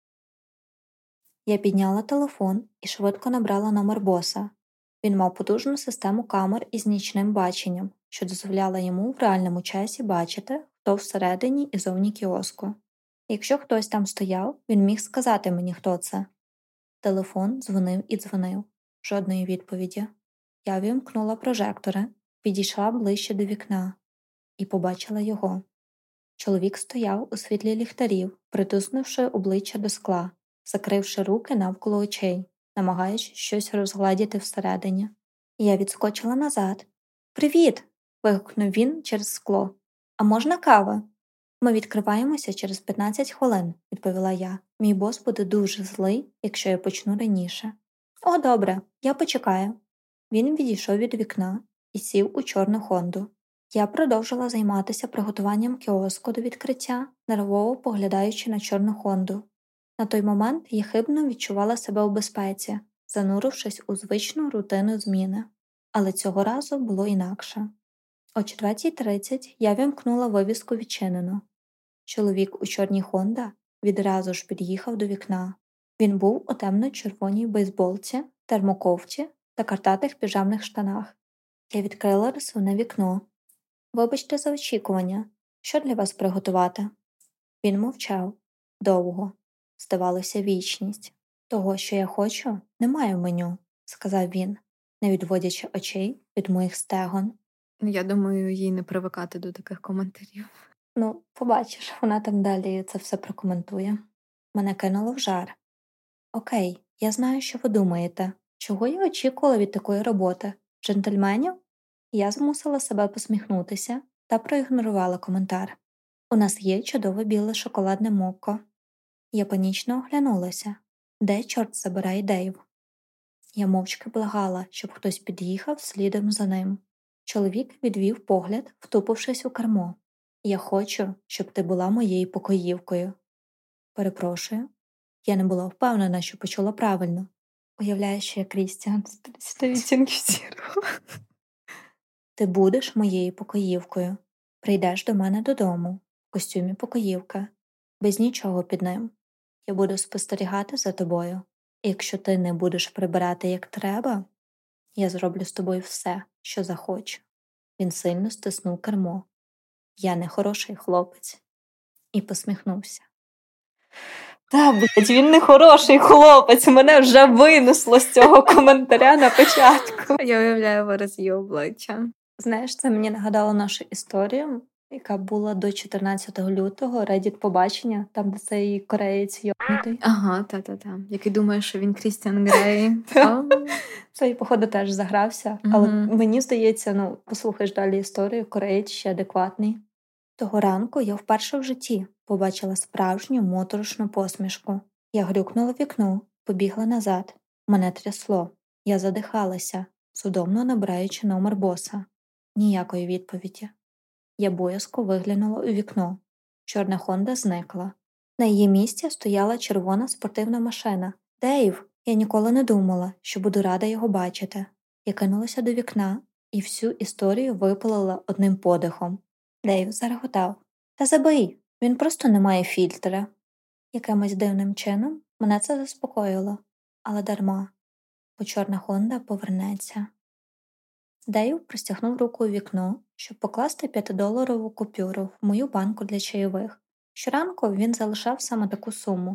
Speaker 1: Я підняла телефон і швидко набрала номер боса. Він мав потужну систему камер із нічним баченням, що дозволяла йому в реальному часі бачити, хто всередині і зовні кіоску. Якщо хтось там стояв, він міг сказати мені, хто це. Телефон дзвонив і дзвонив. Жодної відповіді. Я вімкнула прожектори, підійшла ближче до вікна і побачила його. Чоловік стояв у світлі ліхтарів, притиснувши обличчя до скла. закривши руки навколо очей, намагаючись щось розгледіти всередині. Я відскочила назад. «Привіт!» – вигукнув він через скло. «А можна кава?» «Ми відкриваємося через 15 хвилин», – відповіла я. «Мій бос буде дуже злий, якщо я почну раніше». «О, добре, я почекаю». Він відійшов від вікна і сів у чорну Хонду. Я продовжила займатися приготуванням кіоску до відкриття, нервово поглядаючи на чорну Хонду. На той момент я хибно відчувала себе у безпеці, занурившись у звичну рутину зміни. Але цього разу було інакше. О 4:30 я вімкнула вивіску «Відчинено». Чоловік у чорній Хонда відразу ж під'їхав до вікна. Він був у темно-червоній бейсболці, термоковці та картатих піжамних штанах. Я відкрила розсувне вікно. «Вибачте за очікування. Що для вас приготувати?» Він мовчав. Довго. Здавалося, вічність. «Того, що я хочу, немає в меню», – сказав він, не відводячи очей від моїх стегон.
Speaker 2: Я думаю, їй не привикати до таких коментарів.
Speaker 1: Побачиш, вона там далі це все прокоментує. Мене кинуло в жар. «Окей, я знаю, що ви думаєте. Чого я очікувала від такої роботи? Джентльменів?» Я змусила себе посміхнутися та проігнорувала коментар. «У нас є чудове біле шоколадне мокко». Я панічно оглянулася. Де, чорт забирай, Дейв? Я мовчки благала, щоб хтось під'їхав слідом за ним. Чоловік відвів погляд, втупившись у кермо. «Я хочу, щоб ти була моєю покоївкою». «Перепрошую». Я не була впевнена, що почула правильно. Уявляю, що я Крістіан з 30 відтінків сірого. «Ти будеш моєю покоївкою. Прийдеш до мене додому, в костюмі покоївка, без нічого під ним. Я буду спостерігати за тобою. І якщо ти не будеш прибирати як треба, я зроблю з тобою все, що захочу». Він сильно стиснув кермо. «Я не хороший хлопець». І посміхнувся. Він не хороший хлопець, мене вже винесло з цього коментаря на початку.
Speaker 2: Я уявляю вираз її обличчя.
Speaker 1: Знаєш, це мені нагадало нашу історію, яка була до 14 лютого, Reddit побачення, там, де цей кореєць йобнутий.
Speaker 2: Ага, та-та-та. Який думає, що він Крістіан Грей.
Speaker 1: Цей, походу, теж загрався. Але мені здається, послухаєш далі історію, кореєць ще адекватний. Того ранку я вперше в житті побачила справжню моторошну посмішку. Я грюкнула в вікно, побігла назад. Мене трясло. Я задихалася, судомно набираючи номер боса. Ніякої відповіді. Я боязко виглянула у вікно. Чорна Хонда зникла. На її місці стояла червона спортивна машина. «Дейв!» Я ніколи не думала, що буду рада його бачити. Я кинулася до вікна і всю історію випалила одним подихом. Дейв зареготав. «Та забий! Він просто не має фільтра». Якимось дивним чином мене це заспокоїло. Але дарма. Бо чорна Хонда повернеться. Дейв простягнув руку у вікно, щоб покласти 5-доларову купюру в мою банку для чайових. Щоранку він залишав саме таку суму.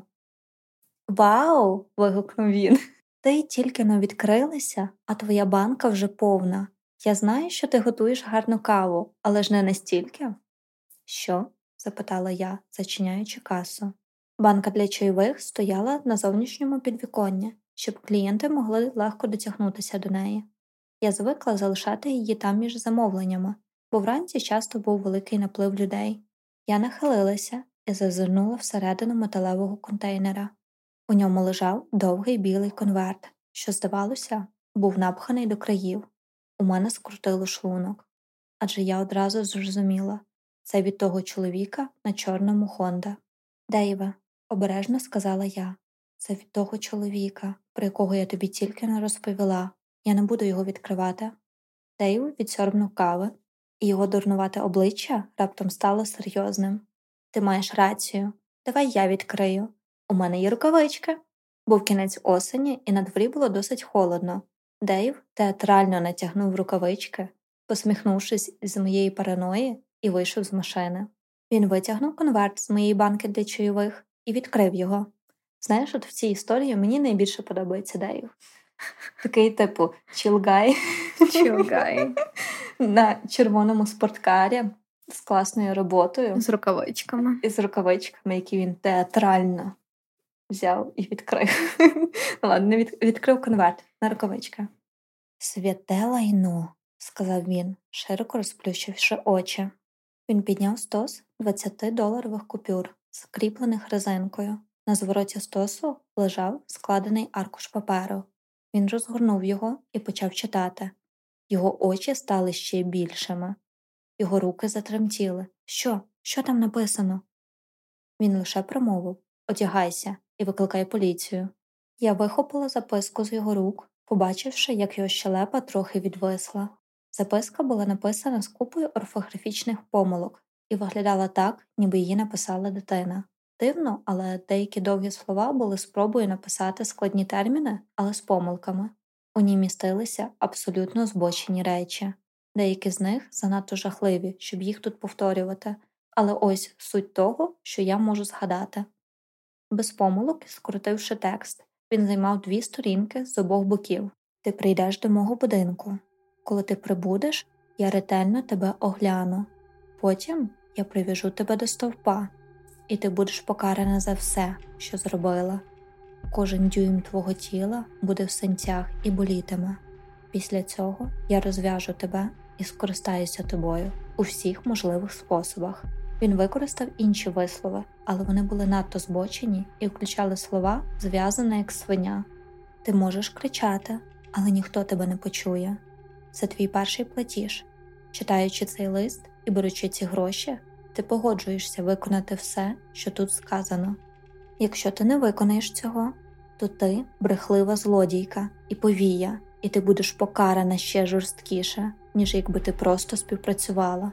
Speaker 1: «Вау!» – вигукнув він. «Ти тільки-но відкрилася, а твоя банка вже повна. Я знаю, що ти готуєш гарну каву, але ж не настільки». «Що?» – запитала я, зачиняючи касу. Банка для чайових стояла на зовнішньому підвіконні, щоб клієнти могли легко дотягнутися до неї. Я звикла залишати її там між замовленнями, бо вранці часто був великий наплив людей. Я нахилилася і зазирнула всередину металевого контейнера. У ньому лежав довгий білий конверт, що, здавалося, був напханий до країв. У мене скрутило шлунок. Адже я одразу зрозуміла – це від того чоловіка на чорному Хонда. «Дейве», – обережно сказала я, – «це від того чоловіка, про якого я тобі тільки не розповіла. Я не буду його відкривати». Дейв відсьорбнув кави, і його дурнувате обличчя раптом стало серйозним. «Ти маєш рацію. Давай я відкрию. У мене є рукавички». Був кінець осені, і на дворі було досить холодно. Дейв театрально натягнув рукавички, посміхнувшись з моєї параної, і вийшов з машини. Він витягнув конверт з моєї банки для чайових і відкрив його. Знаєш, от в цій історії мені найбільше подобається Дейв. Такий, типу, чілгай.
Speaker 2: Чілгай.
Speaker 1: На червоному спорткарі з класною роботою.
Speaker 2: З рукавичками.
Speaker 1: І з рукавичками, які він театрально взяв і відкрив. Ну ладно, не відкрив конверт на рукавички. «Святе лайно», – сказав він, широко розплющивши очі. Він підняв стос 20-доларових купюр, скріплених резинкою. На звороті стосу лежав складений аркуш паперу. Він розгорнув його і почав читати. Його очі стали ще більшими. Його руки затремтіли. Що там написано? Він лише промовив: «Одягайся і викликай поліцію». Я вихопила записку з його рук, побачивши, як його щелепа трохи відвисла. Записка була написана з купою орфографічних помилок і виглядала так, ніби її написала дитина. Дивно, але деякі довгі слова були спробою написати складні терміни, але з помилками. У ній містилися абсолютно збочені речі. Деякі з них занадто жахливі, щоб їх тут повторювати, але ось суть того, що я можу згадати. Без помилок, скоротивши текст, він займав 2 сторінки з обох боків. «Ти прийдеш до мого будинку. Коли ти прибудеш, я ретельно тебе огляну. Потім я прив'яжу тебе до стовпа, і ти будеш покарана за все, що зробила. Кожен дюйм твого тіла буде в синцях і болітиме. Після цього я розв'яжу тебе і скористаюся тобою у всіх можливих способах». Він використав інші вислови, але вони були надто збочені і включали слова, зв'язані як свиня. «Ти можеш кричати, але ніхто тебе не почує. Це твій перший платіж. Читаючи цей лист і беручи ці гроші, ти погоджуєшся виконати все, що тут сказано. Якщо ти не виконаєш цього, то ти брехлива злодійка і повія, і ти будеш покарана ще жорсткіше, ніж якби ти просто співпрацювала.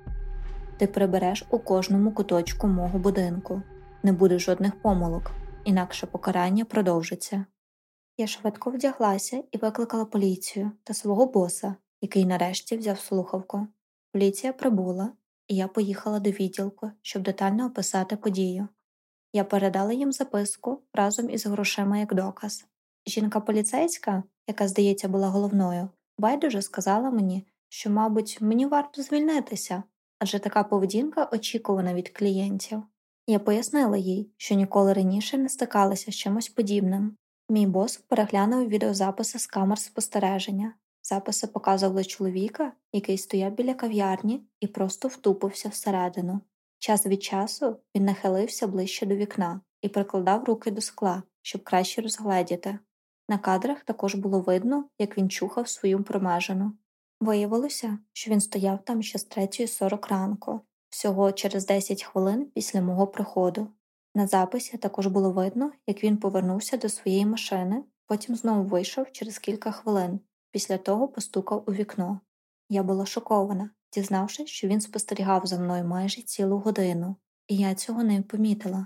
Speaker 1: Ти прибереш у кожному куточку мого будинку. Не буде жодних помилок, інакше покарання продовжиться». Я швидко вдяглася і викликала поліцію та свого боса, який нарешті взяв слухавку. Поліція прибула, і я поїхала до відділку, щоб детально описати подію. Я передала їм записку разом із грошима як доказ. Жінка-поліцейська, яка, здається, була головною, байдуже сказала мені, що, мабуть, мені варто звільнитися, адже така поведінка очікувана від клієнтів. Я пояснила їй, що ніколи раніше не стикалася з чимось подібним. Мій бос переглянув відеозаписи з камер спостереження. Записи показували чоловіка, який стояв біля кав'ярні і просто втупився всередину. Час від часу він нахилився ближче до вікна і прикладав руки до скла, щоб краще розгледіти. На кадрах також було видно, як він чухав свою промежину. Виявилося, що він стояв там ще з 3:40 ранку, всього через 10 хвилин після мого приходу. На записі також було видно, як він повернувся до своєї машини, потім знову вийшов через кілька хвилин, після того постукав у вікно. Я була шокована, дізнавшись, що він спостерігав за мною майже цілу годину, і я цього не помітила.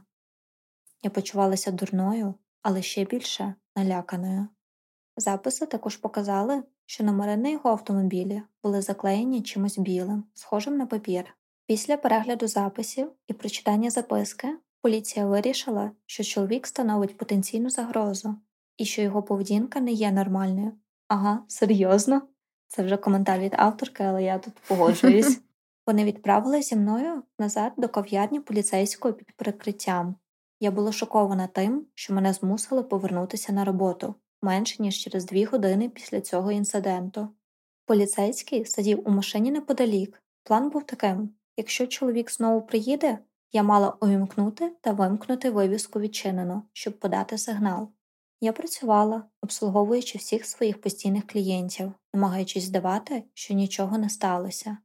Speaker 1: Я почувалася дурною, але ще більше наляканою. Записи також показали, що номери на його автомобілі були заклеєні чимось білим, схожим на папір. Після перегляду записів і прочитання записки поліція вирішила, що чоловік становить потенційну загрозу і що його поведінка не є нормальною. Ага, серйозно? Це вже коментар від авторки, але я тут погоджуюсь. Вони відправили зі мною назад до кав'ярні поліцейської під прикриттям. Я була шокована тим, що мене змусили повернутися на роботу менше ніж через 2 години після цього інциденту. Поліцейський сидів у машині неподалік. План був таким: якщо чоловік знову приїде, я мала увімкнути та вимкнути вивіску «Відчинено», щоб подати сигнал. Я працювала, обслуговуючи всіх своїх постійних клієнтів, намагаючись здавати, що нічого не сталося.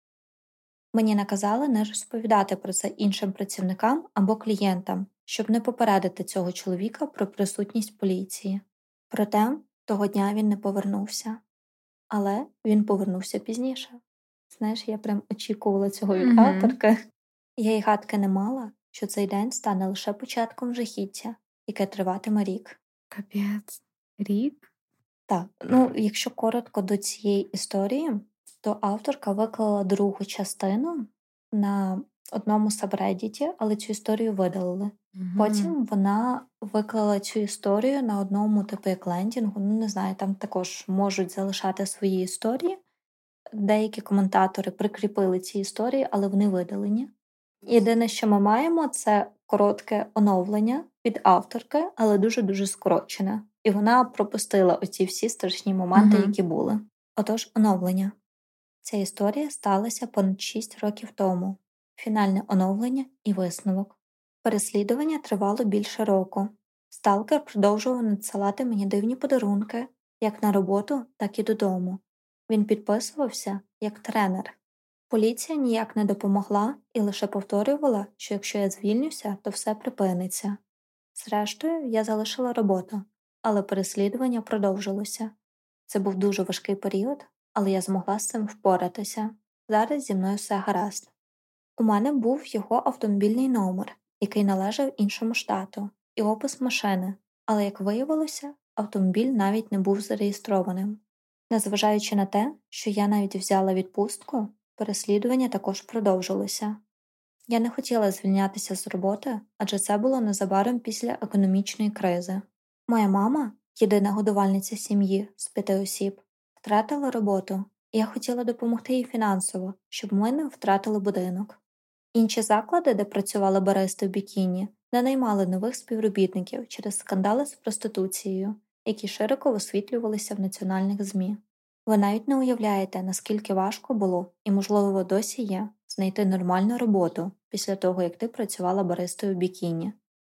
Speaker 1: Мені наказали не розповідати про це іншим працівникам або клієнтам, щоб не попередити цього чоловіка про присутність поліції. Проте, того дня він не повернувся. Але він повернувся пізніше. Знаєш, я прям очікувала цього від авторки. Я й гадки не мала, що цей день стане лише початком жахіття, яке триватиме рік.
Speaker 2: Капець. Рік?
Speaker 1: Так, якщо коротко до цієї історії, то авторка виклала другу частину на одному сабреддіті, але цю історію видалили. Потім вона виклала цю історію на одному типу як лендінгу, не знаю, там також можуть залишати свої історії. Деякі коментатори прикріпили ці історії, але вони видалені. Єдине, що ми маємо, це коротке оновлення від авторки, але дуже-дуже скорочене. І вона пропустила оці всі страшні моменти, які були. Отож, оновлення. Ця історія сталася понад 6 років тому. Фінальне оновлення і висновок. Переслідування тривало більше року. Сталкер продовжував надсилати мені дивні подарунки, як на роботу, так і додому. Він підписувався як тренер. Поліція ніяк не допомогла і лише повторювала, що якщо я звільнюся, то все припиниться. Зрештою, я залишила роботу, але переслідування продовжилося. Це був дуже важкий період, але я змогла з цим впоратися. Зараз зі мною все гаразд. У мене був його автомобільний номер, який належав іншому штату, і опис машини, але, як виявилося, автомобіль навіть не був зареєстрованим. Незважаючи на те, що я навіть взяла відпустку, переслідування також продовжилося. Я не хотіла звільнятися з роботи, адже це було незабаром після економічної кризи. Моя мама, єдина годувальниця сім'ї з 5 осіб, втратила роботу, і я хотіла допомогти їй фінансово, щоб ми не втратили будинок. Інші заклади, де працювали баристи в бікіні, не наймали нових співробітників через скандали з проституцією, які широко висвітлювалися в національних ЗМІ. Ви навіть не уявляєте, наскільки важко було, і, можливо, досі є, знайти нормальну роботу після того, як ти працювала баристою в бікіні.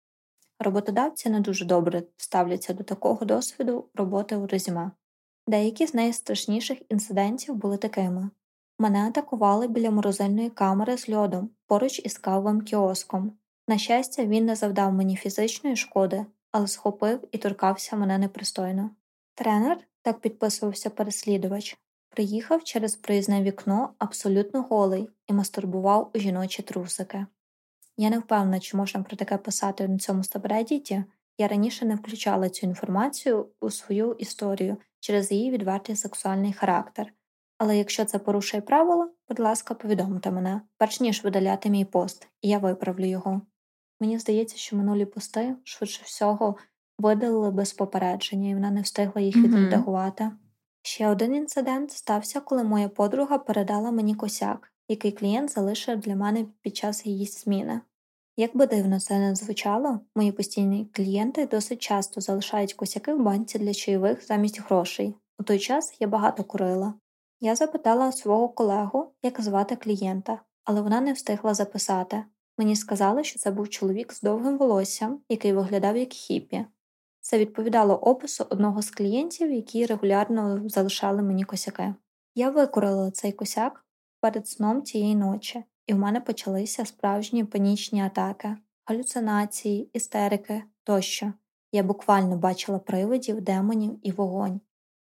Speaker 1: Роботодавці не дуже добре ставляться до такого досвіду роботи у резюме. Деякі з найстрашніших інцидентів були такими. Мене атакували біля морозильної камери з льодом поруч із кавовим кіоском. На щастя, він не завдав мені фізичної шкоди, але схопив і торкався мене непристойно. Тренер, так підписувався переслідувач, приїхав через проїзне вікно абсолютно голий і мастурбував у жіночі трусики. Я не впевнена, чи можна про таке писати на цьому сабреддіті. Я раніше не включала цю інформацію у свою історію через її відвертий сексуальний характер. Але якщо це порушує правила, будь ласка, повідомте мене, перш ніж видаляти мій пост, і я виправлю його. Мені здається, що минулі пости, швидше всього, видалили без попередження, і вона не встигла їх відредагувати. Ще один інцидент стався, коли моя подруга передала мені косяк, який клієнт залишив для мене під час її зміни. Як би дивно це не звучало, мої постійні клієнти досить часто залишають косяки в банці для чайових замість грошей. У той час я багато курила. Я запитала свого колегу, як звати клієнта, але вона не встигла записати. Мені сказали, що це був чоловік з довгим волоссям, який виглядав як хіпі. Це відповідало опису одного з клієнтів, які регулярно залишали мені косяки. Я викурила цей косяк перед сном тієї ночі, і в мене почалися справжні панічні атаки, галюцинації, істерики тощо. Я буквально бачила привидів, демонів і вогонь.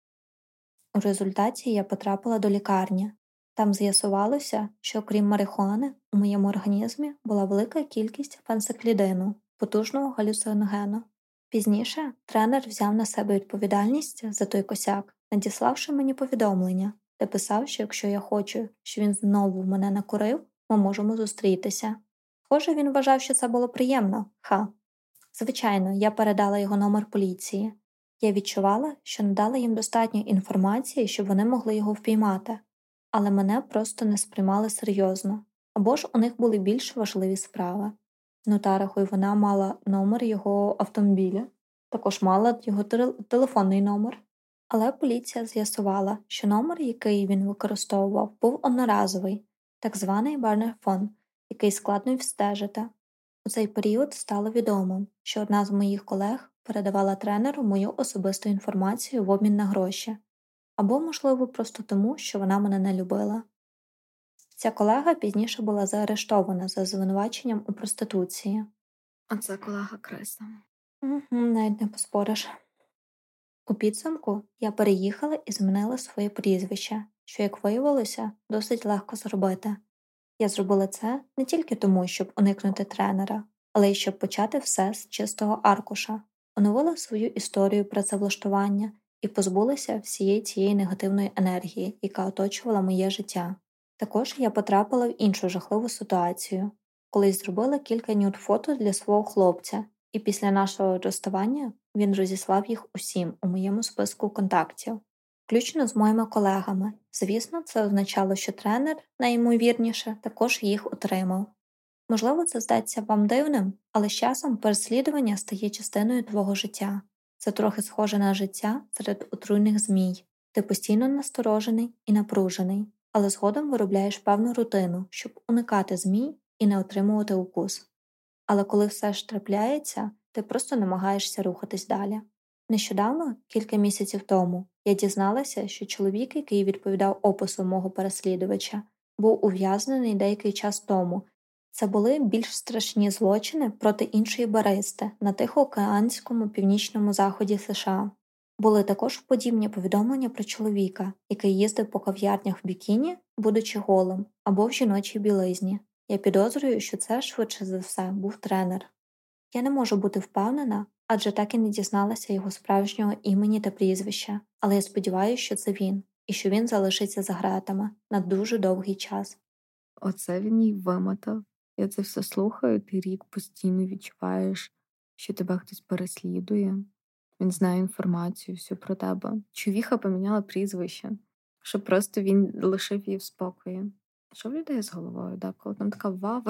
Speaker 1: У результаті я потрапила до лікарні. Там з'ясувалося, що окрім марихуани, у моєму організмі була велика кількість фенциклідину, потужного галюциногену. Пізніше тренер взяв на себе відповідальність за той косяк, надіславши мені повідомлення, де писав, що якщо я хочу, що він знову мене накурив, ми можемо зустрітися. Схоже, він вважав, що це було приємно. Звичайно, я передала його номер поліції. Я відчувала, що не дала їм достатньо інформації, щоб вони могли його впіймати. Але мене просто не сприймали серйозно. Або ж у них були більш важливі справи. Нотариху вона мала номер його автомобіля, також мала його телефонний номер. Але поліція з'ясувала, що номер, який він використовував, був одноразовий, так званий бурнер-фон, який складно відстежити. У цей період стало відомо, що одна з моїх колег передавала тренеру мою особисту інформацію в обмін на гроші. Або, можливо, просто тому, що вона мене не любила. Ця колега пізніше була заарештована за звинуваченням у проституції.
Speaker 2: Оце колега Криса.
Speaker 1: Навіть не поспориш. У підсумку я переїхала і змінила своє прізвище, що, як виявилося, досить легко зробити. Я зробила це не тільки тому, щоб уникнути тренера, але й щоб почати все з чистого аркуша, оновила свою історію працевлаштування і позбулася всієї цієї негативної енергії, яка оточувала моє життя. Також я потрапила в іншу жахливу ситуацію. Колись зробила кілька нюд-фото для свого хлопця, і після нашого розставання він розіслав їх усім у моєму списку контактів, включно з моїми колегами. Звісно, це означало, що тренер, найімовірніше, також їх отримав. Можливо, це здасться вам дивним, але з часом переслідування стає частиною твого життя. Це трохи схоже на життя серед отруйних змій. Ти постійно насторожений і напружений, але згодом виробляєш певну рутину, щоб уникати змій і не отримувати укус. Але коли все ж трапляється, ти просто намагаєшся рухатись далі. Нещодавно, кілька місяців тому, я дізналася, що чоловік, який відповідав опису мого переслідувача, був ув'язнений деякий час тому. Це були більш страшні злочини проти іншої баристи на Тихоокеанському північному заході США. Були також подібні повідомлення про чоловіка, який їздив по кав'ярнях в бікіні, будучи голим, або в жіночій білизні. Я підозрюю, що це, швидше за все, був тренер. Я не можу бути впевнена, адже так і не дізналася його справжнього імені та прізвища, але я сподіваюся, що це він, і що він залишиться за ґратами на дуже довгий час.
Speaker 2: Оце він їй вимотав. Я це все слухаю, ти рік постійно відчуваєш, що тебе хтось переслідує. Він знає інформацію всю про тебе. Човіха поміняла прізвище, щоб просто він лишив її в спокої. Що в людей з головою, коли там така вава?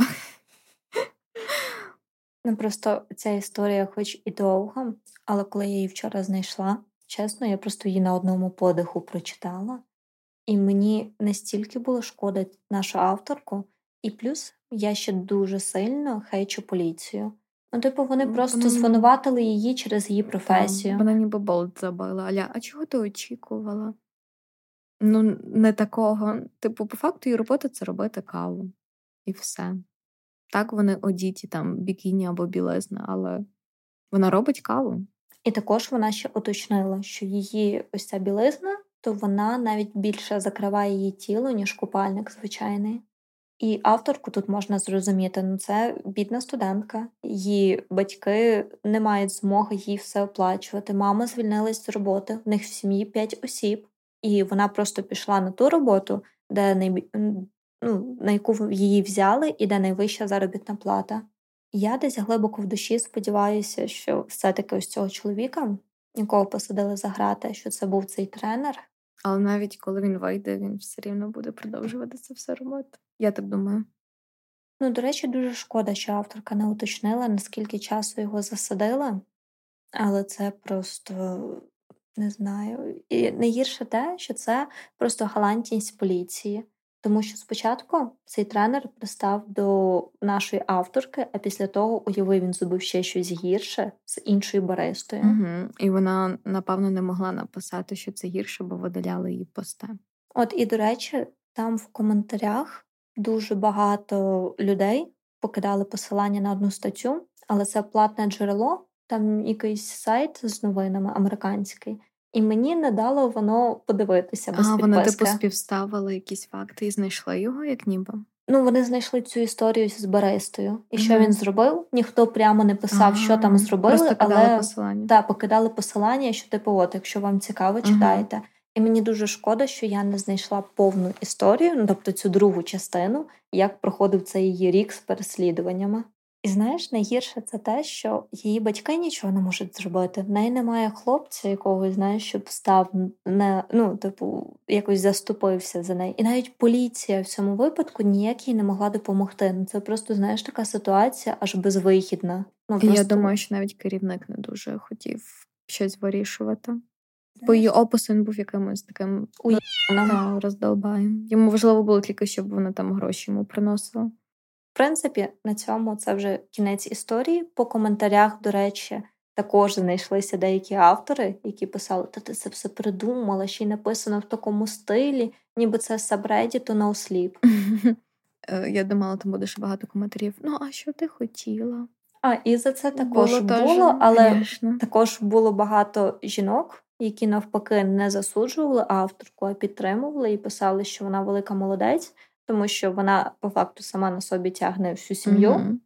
Speaker 1: Просто ця історія хоч і довга, але коли я її вчора знайшла, чесно, я просто її на одному подиху прочитала. І мені настільки було шкода нашу авторку, і плюс я ще дуже сильно хейчу поліцію. Вони просто звинуватили її через її професію.
Speaker 2: Вона ніби болт забила. Аля, а чого ти очікувала? Не такого. По факту її робота – це робити каву. І все. Так, вони одіті там бікіні або білизна, але вона робить каву.
Speaker 1: І також вона ще уточнила, що її ось ця білизна, то вона навіть більше закриває її тіло, ніж купальник звичайний. І авторку тут можна зрозуміти, це бідна студентка, її батьки не мають змоги їй все оплачувати, мама звільнилась з роботи, в них в сім'ї 5 осіб, і вона просто пішла на ту роботу, де на яку її взяли і де найвища заробітна плата. Я десь глибоко в душі сподіваюся, що все-таки ось цього чоловіка, якого посадили за грати, що це був цей тренер.
Speaker 2: Але навіть коли він вийде, він все рівно буде продовжувати це все робити. Я так думаю.
Speaker 1: До речі, дуже шкода, що авторка не уточнила, наскільки часу його засадили. Але це просто, не знаю. І найгірше те, що це просто галантність поліції. Тому що спочатку цей тренер пристав до нашої авторки, а після того, уявив, він зробив ще щось гірше з іншою баристою.
Speaker 2: Угу. І вона, напевно, не могла написати, що це гірше, бо видаляли її пости.
Speaker 1: І, до речі, там в коментарях дуже багато людей покидали посилання на одну статтю, але це платне джерело, там якийсь сайт з новинами американський. І мені не дало воно подивитися без підписки.
Speaker 2: Вони співставили якісь факти і знайшли його, як ніби?
Speaker 1: Вони знайшли цю історію з баристою. І що він зробив? Ніхто прямо не писав, що там зробили,
Speaker 2: просто
Speaker 1: але
Speaker 2: посилання.
Speaker 1: Покидали посилання, що якщо вам цікаво, читайте. І мені дуже шкода, що я не знайшла повну історію, тобто цю другу частину, як проходив цей її рік з переслідуваннями. І знаєш, найгірше це те, що її батьки нічого не можуть зробити. В неї немає хлопця якогось, щоб став, якось заступився за неї. І навіть поліція в цьому випадку ніяк їй не могла допомогти. Це просто, така ситуація аж безвихідна.
Speaker 2: Я думаю, що навіть керівник не дуже хотів щось вирішувати. По її опису він був якимось таким роздолбаєм. Йому важливо було тільки, щоб вона там гроші йому приносила.
Speaker 1: В принципі, на цьому це вже кінець історії. По коментарях, до речі, також знайшлися деякі автори, які писали, ти це все придумала, ще й написано в такому стилі, ніби це з сабреддіту NoSleep.
Speaker 2: Я думала, там буде ще багато коментарів. А що ти хотіла?
Speaker 1: І за це також було, але конечно. Також було багато жінок, які навпаки не засуджували авторку, а підтримували і писали, що вона велика молодець, тому що вона, по факту, сама на собі тягне всю сім'ю.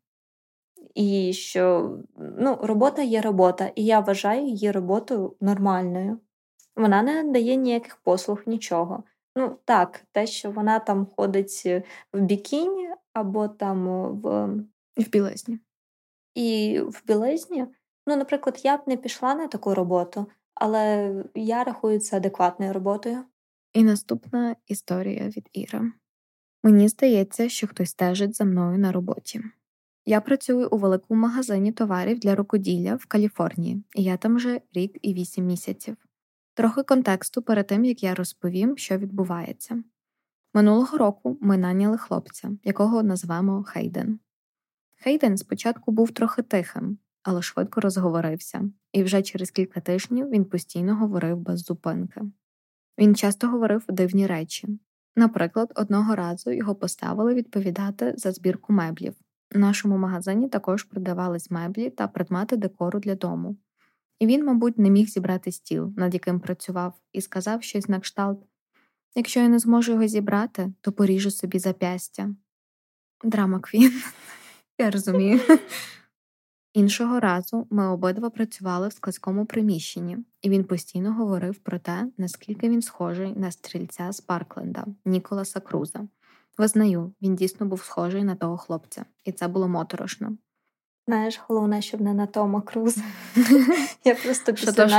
Speaker 1: І що, робота є робота. І я вважаю її роботу нормальною. Вона не дає ніяких послуг, нічого. Так, те, що вона там ходить в бікіні, або там
Speaker 2: в білизні.
Speaker 1: І в білизні. Наприклад, я б не пішла на таку роботу, але я рахую це адекватною роботою.
Speaker 2: І наступна історія від Іри. Мені здається, що хтось стежить за мною на роботі. Я працюю у великому магазині товарів для рукоділля в Каліфорнії, і я там вже рік і 8 місяців. Трохи контексту перед тим, як я розповім, що відбувається. Минулого року ми наняли хлопця, якого назвемо Хейден. Хейден спочатку був трохи тихим, але швидко розговорився, і вже через кілька тижнів він постійно говорив без зупинки. Він часто говорив дивні речі. Наприклад, одного разу його поставили відповідати за збірку меблів. У нашому магазині також продавались меблі та предмети декору для дому. І він, мабуть, не міг зібрати стіл, над яким працював, і сказав щось на кшталт: «Якщо я не зможу його зібрати, то поріжу собі зап'ястя». Драма Квін. Я розумію. Іншого разу ми обидва працювали в складському приміщенні, і він постійно говорив про те, наскільки він схожий на стрільця з Паркленда, Ніколаса Круза. Визнаю, він дійсно був схожий на того хлопця, і це було моторошно.
Speaker 1: Знаєш, головне, щоб не на Тома Круза. Я просто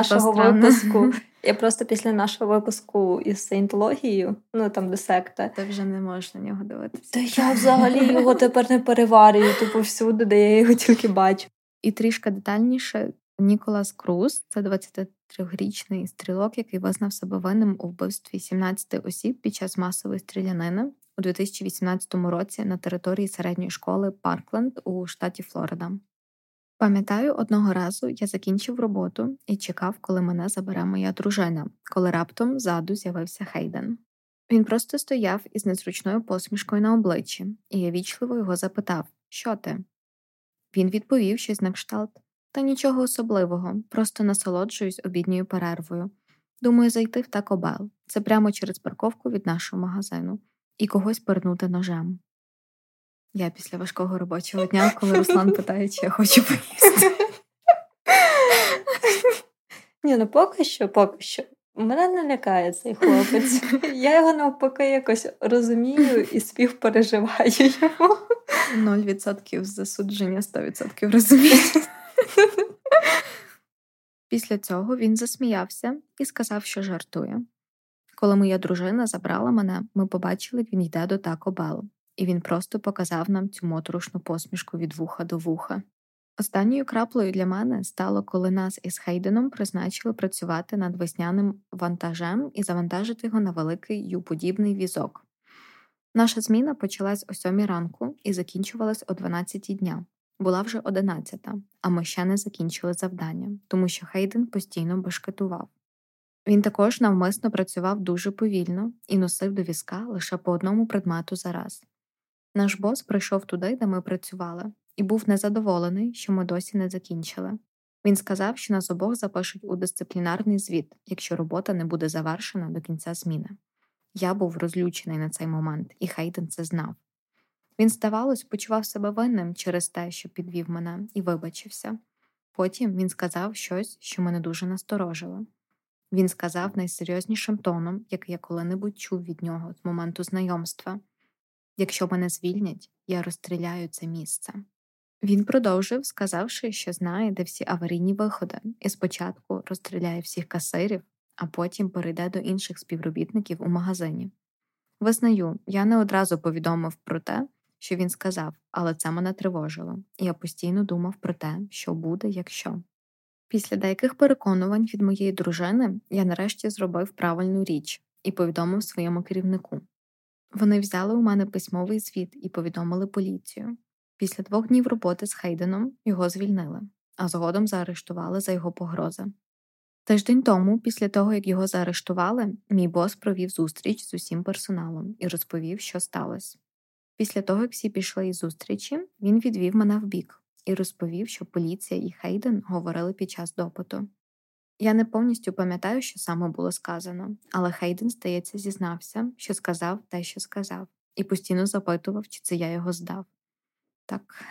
Speaker 1: після нашого випуску із саєнтологією, там де секта.
Speaker 2: Ти вже не можеш на нього дивитися.
Speaker 1: Та я взагалі його тепер не переварюю, всюди, де я його тільки бачу.
Speaker 2: І трішки детальніше, Ніколас Круз – це 23-річний стрілок, який визнав себе винним у вбивстві 17 осіб під час масової стрілянини у 2018 році на території середньої школи Паркленд у штаті Флорида. Пам'ятаю, одного разу я закінчив роботу і чекав, коли мене забере моя дружина, коли раптом ззаду з'явився Хейден. Він просто стояв із незручною посмішкою на обличчі, і я вічливо його запитав: «Що ти?» Він відповів щось на кшталт: «Та нічого особливого, просто насолоджуюсь обідньою перервою. Думаю, зайти в Taco Bell. Це прямо через парковку від нашого магазину. І когось пернути ножем». Я після важкого робочого дня, коли Руслан питає, чи я хочу поїсти.
Speaker 1: Ні, поки що. Мене не лякає цей хлопець. Я його навпаки якось розумію і співпереживаю йому.
Speaker 2: 0% засудження, 100% розуміння. Після цього він засміявся і сказав, що жартує. Коли моя дружина забрала мене, ми побачили, як він йде до Taco Bell. І він просто показав нам цю моторошну посмішку від вуха до вуха. Останньою краплею для мене стало, коли нас із Хейденом призначили працювати над весняним вантажем і завантажити його на великий ю-подібний візок. Наша зміна почалась о 7 ранку і закінчувалась о 12 дня. Була вже 11, а ми ще не закінчили завдання, тому що Хейден постійно бешкетував. Він також навмисно працював дуже повільно і носив до візка лише по одному предмету за раз. Наш бос прийшов туди, де ми працювали, і був незадоволений, що ми досі не закінчили. Він сказав, що нас обох запишуть у дисциплінарний звіт, якщо робота не буде завершена до кінця зміни. Я був розлючений на цей момент, і Хейден це знав. Він, здавалось, почував себе винним через те, що підвів мене, і вибачився. Потім він сказав щось, що мене дуже насторожило. Він сказав найсерйознішим тоном, який я коли-небудь чув від нього з моменту знайомства: «Якщо мене звільнять, я розстріляю це місце». Він продовжив, сказавши, що знає, де всі аварійні виходи, і спочатку розстріляє всіх касирів, а потім перейде до інших співробітників у магазині. Визнаю, я не одразу повідомив про те, що він сказав, але це мене тривожило, і я постійно думав про те, що буде, якщо. Після деяких переконувань від моєї дружини я нарешті зробив правильну річ і повідомив своєму керівнику. Вони взяли у мене письмовий звіт і повідомили поліцію. Після 2 днів роботи з Хейденом його звільнили, а згодом заарештували за його погрози. Тиждень тому, після того, як його заарештували, мій бос провів зустріч з усім персоналом і розповів, що сталося. Після того, як всі пішли із зустрічі, він відвів мене вбік і розповів, що поліція і Хейден говорили під час допиту. Я не повністю пам'ятаю, що саме було сказано, але Хейден, здається, зізнався, що сказав те, що сказав, і постійно запитував, чи це я його здав. Так.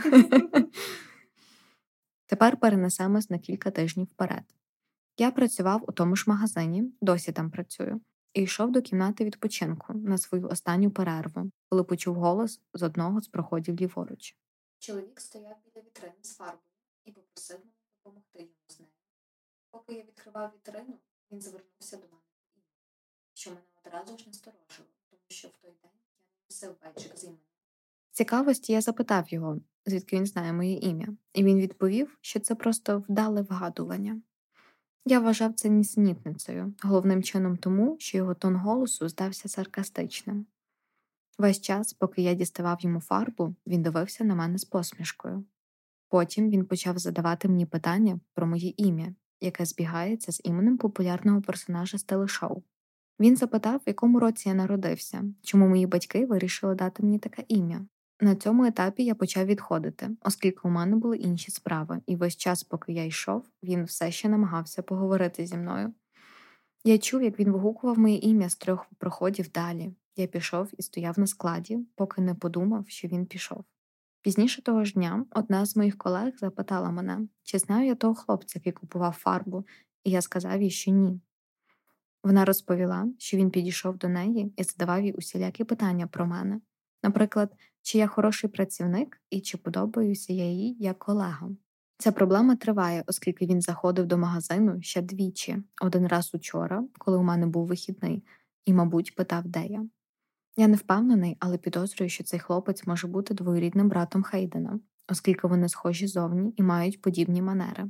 Speaker 2: Тепер перенесемось на кілька тижнів вперед. Я працював у тому ж магазині, досі там працюю, і йшов до кімнати відпочинку на свою останню перерву, коли почув голос з одного з проходів ліворуч. Чоловік стояв біля вітрини з фарбою і попросив мене допомогти йому з нею. Поки я відкривав вітрину, він звернувся до мене по імені, що мене одразу ж насторожило, тому що в той день я не носив бейджик з іменем. З цікавості я запитав його, звідки він знає моє ім'я, і він відповів, що це просто вдале вгадування. Я вважав це нісенітницею, головним чином тому, що його тон голосу здався саркастичним. Весь час, поки я діставав йому фарбу, він дивився на мене з посмішкою. Потім він почав задавати мені питання про моє ім'я, яке збігається з іменем популярного персонажа з телешоу. Він запитав, в якому році я народився, чому мої батьки вирішили дати мені таке ім'я. На цьому етапі я почав відходити, оскільки у мене були інші справи, і весь час, поки я йшов, він все ще намагався поговорити зі мною. Я чув, як він вигукував моє ім'я з 3 проходів далі. Я пішов і стояв на складі, поки не подумав, що він пішов. Пізніше того ж дня одна з моїх колег запитала мене, чи знаю я того хлопця, який купував фарбу, і я сказав їй, що ні. Вона розповіла, що він підійшов до неї і задавав їй усілякі питання про мене. Наприклад, чи я хороший працівник і чи подобаюся я їй як колега. Ця проблема триває, оскільки він заходив до магазину ще двічі. Один раз учора, коли у мене був вихідний, і, мабуть, питав, де я. Я не впевнений, але підозрюю, що цей хлопець може бути двоюрідним братом Хейдена, оскільки вони схожі зовні і мають подібні манери.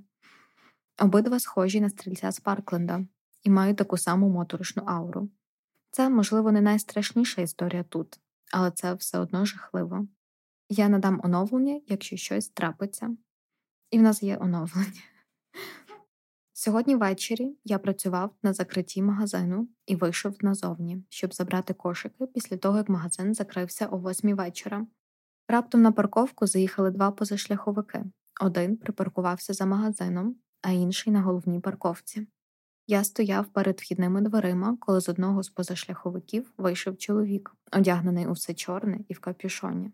Speaker 2: Обидва схожі на стрільця з Паркленда і мають таку саму моторошну ауру. Це, можливо, не найстрашніша історія тут, але це все одно жахливо. Я надам оновлення, якщо щось трапиться. І в нас є оновлення. Сьогодні ввечері я працював на закритті магазину і вийшов назовні, щоб забрати кошики після того, як магазин закрився о 8 вечора. Раптом на парковку заїхали 2 позашляховики. Один припаркувався за магазином, а інший на головній парковці. Я стояв перед вхідними дверима, коли з одного з позашляховиків вийшов чоловік, одягнений у все чорне і в капюшоні.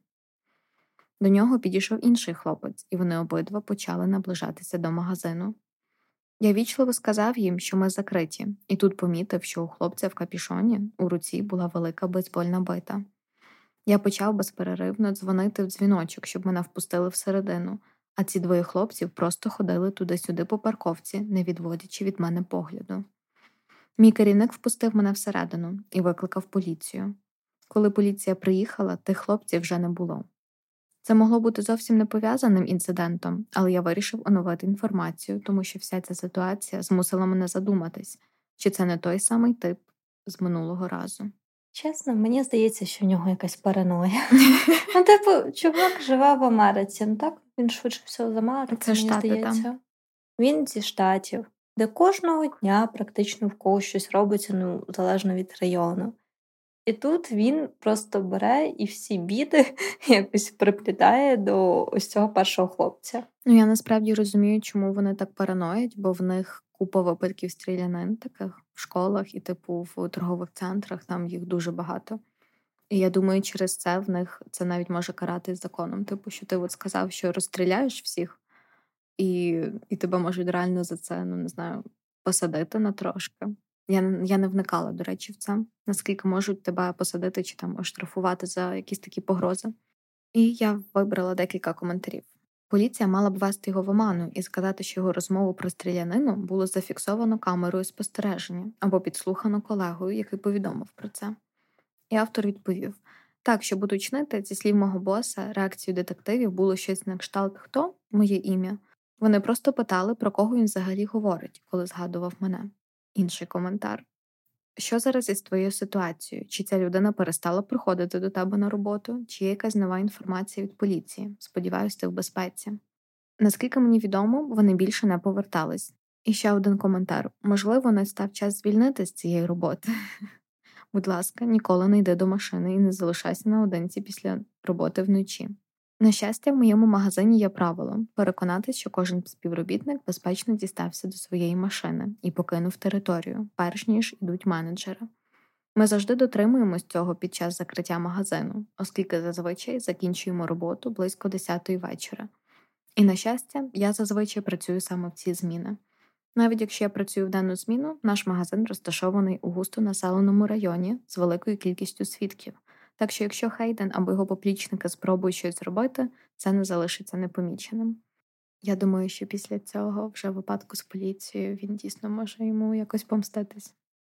Speaker 2: До нього підійшов інший хлопець, і вони обидва почали наближатися до магазину. Я вічливо сказав їм, що ми закриті, і тут помітив, що у хлопця в капюшоні у руці була велика бейсбольна бита. Я почав безперервно дзвонити в дзвіночок, щоб мене впустили всередину, а ці 2 хлопців просто ходили туди-сюди по парковці, не відводячи від мене погляду. Мій керівник впустив мене всередину і викликав поліцію. Коли поліція приїхала, тих хлопців вже не було. Це могло бути зовсім не пов'язаним інцидентом, але я вирішив оновити інформацію, тому що вся ця ситуація змусила мене задуматись, чи це не той самий тип з минулого разу.
Speaker 1: Чесно, мені здається, що в нього якась параноя. Чувак живе в Америці, так? Він швидше всього з Америки,
Speaker 2: Це
Speaker 1: мені
Speaker 2: Штати
Speaker 1: здається.
Speaker 2: там.
Speaker 1: Він зі Штатів, де кожного дня практично в когось щось робиться, залежно від району. І тут він просто бере і всі біди якось приплітає до ось цього першого хлопця.
Speaker 2: Я насправді розумію, чому вони так параноять, бо в них купа випадків стрілянин таких в школах і, в торгових центрах, там їх дуже багато. І я думаю, через це в них це навіть може каратись законом. Що ти сказав, що розстріляєш всіх, і тебе можуть реально за це, посадити на трошки. Я не вникала, до речі, в це, наскільки можуть тебе посадити чи оштрафувати за якісь такі погрози. І я вибрала декілька коментарів. Поліція мала б ввести його в оману і сказати, що його розмову про стрілянину було зафіксовано камерою спостереження або підслухано колегою, який повідомив про це. І автор відповів: так, щоб уточнити, зі слів мого боса, реакцією детективів було щось на кшталт «Хто? Моє ім'я». Вони просто питали, про кого він взагалі говорить, коли згадував мене. Інший коментар. Що зараз із твоєю ситуацією? Чи ця людина перестала приходити до тебе на роботу? Чи є якась нова інформація від поліції? Сподіваюсь, ти в безпеці. Наскільки мені відомо, вони більше не повертались. І ще один коментар. Можливо, настав час звільнити з цієї роботи. Будь ласка, ніколи не йди до машини і не залишайся наодинці після роботи вночі. На щастя, в моєму магазині є правило – переконатись, що кожен співробітник безпечно дістався до своєї машини і покинув територію, перш ніж ідуть менеджери. Ми завжди дотримуємось цього під час закриття магазину, оскільки зазвичай закінчуємо роботу близько 10-ї вечора. І, на щастя, я зазвичай працюю саме в ці зміни. Навіть якщо я працюю в денну зміну, наш магазин розташований у густонаселеному районі з великою кількістю свідків. Так що якщо Хейден або його поплічники спробують щось зробити, це не залишиться непоміченим. Я думаю, що після цього, вже в випадку з поліцією, він дійсно може йому якось помститись.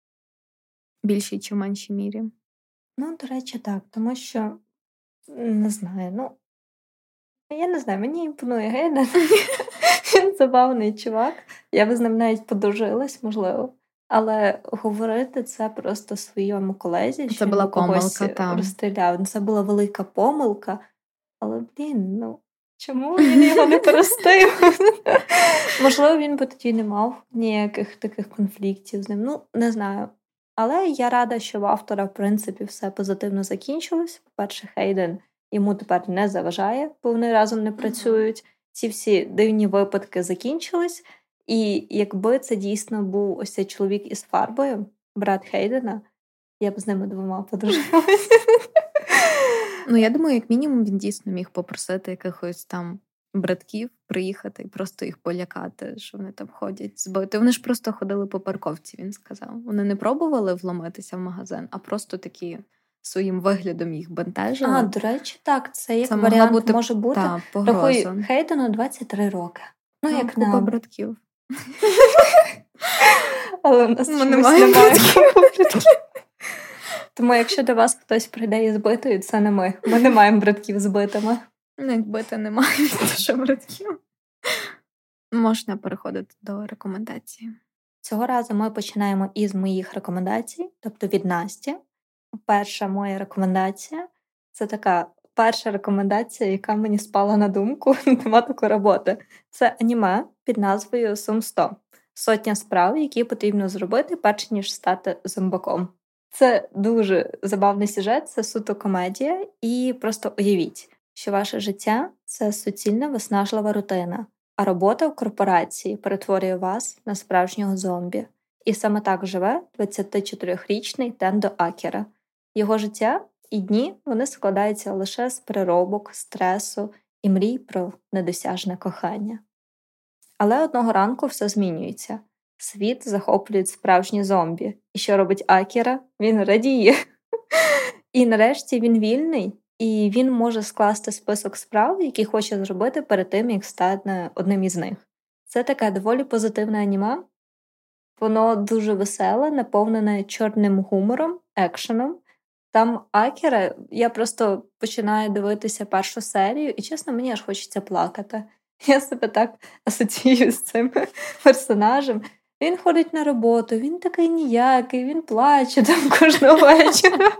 Speaker 2: Більшій чи в меншій мірі.
Speaker 1: До речі, так, тому що, не знаю, Я не знаю, мені імпонує Гейден. Він забавний чувак. Я би з ним навіть подружилась, можливо. Але говорити це просто своєму колезі,
Speaker 2: Це
Speaker 1: що
Speaker 2: була
Speaker 1: він когось
Speaker 2: помилка, та.
Speaker 1: розстріляв. Це була велика помилка. Але, чому він його не простив? Можливо, він би тоді не мав ніяких таких конфліктів з ним. Не знаю. Але я рада, що в автора, в принципі, все позитивно закінчилось. По-перше, Хейден йому тепер не заважає, бо вони разом не працюють. Ці всі дивні випадки закінчились. І якби це дійсно був ось цей чоловік із фарбою, брат Хейдена, я б з ними двома подружилася.
Speaker 2: Я думаю, як мінімум він дійсно міг попросити якихось там братків приїхати і просто їх полякати, що вони там ходять збити. Вони ж просто ходили по парковці, він сказав. Вони не пробували вломитися в магазин, а просто такі своїм виглядом їх бентежили.
Speaker 1: До речі, так, це як
Speaker 2: Це
Speaker 1: варіант може бути.
Speaker 2: Рахуй,
Speaker 1: Хейдену 23 роки. Як
Speaker 2: купа
Speaker 1: нам.
Speaker 2: братків.
Speaker 1: Але в нас
Speaker 2: немає
Speaker 1: братків. Тому якщо до вас хтось прийде із битою, це не ми. Ми не маємо братків з битими.
Speaker 2: Якби ти не маєш дуже братків. Можна переходити до рекомендацій.
Speaker 1: Цього разу ми починаємо із моїх рекомендацій, тобто від Насті. Перша моя рекомендація – це така перша рекомендація, яка мені спала на думку на тематику роботи. Це аніме під назвою Сум 100. 100 справ, які потрібно зробити, перш ніж стати зомбаком. Це дуже забавний сюжет, це суто комедія. І просто уявіть, що ваше життя – це суцільна виснажлива рутина, а робота в корпорації перетворює вас на справжнього зомбі. І саме так живе 24-річний Тендо Акіра. Його життя і дні вони складаються лише з переробок, стресу і мрій про недосяжне кохання. Але одного ранку все змінюється. Світ захоплюють справжні зомбі. І що робить Акіра? Він радіє. І нарешті він вільний, і він може скласти список справ, які хоче зробити перед тим, як стане одним із них. Це таке доволі позитивне аніме. Воно дуже веселе, наповнене чорним гумором, екшеном. Там Акіра, я просто починаю дивитися першу серію, і, чесно, мені аж хочеться плакати. Я себе так асоціюю з цим персонажем. Він ходить на роботу, він такий ніякий, він плаче там кожного вечора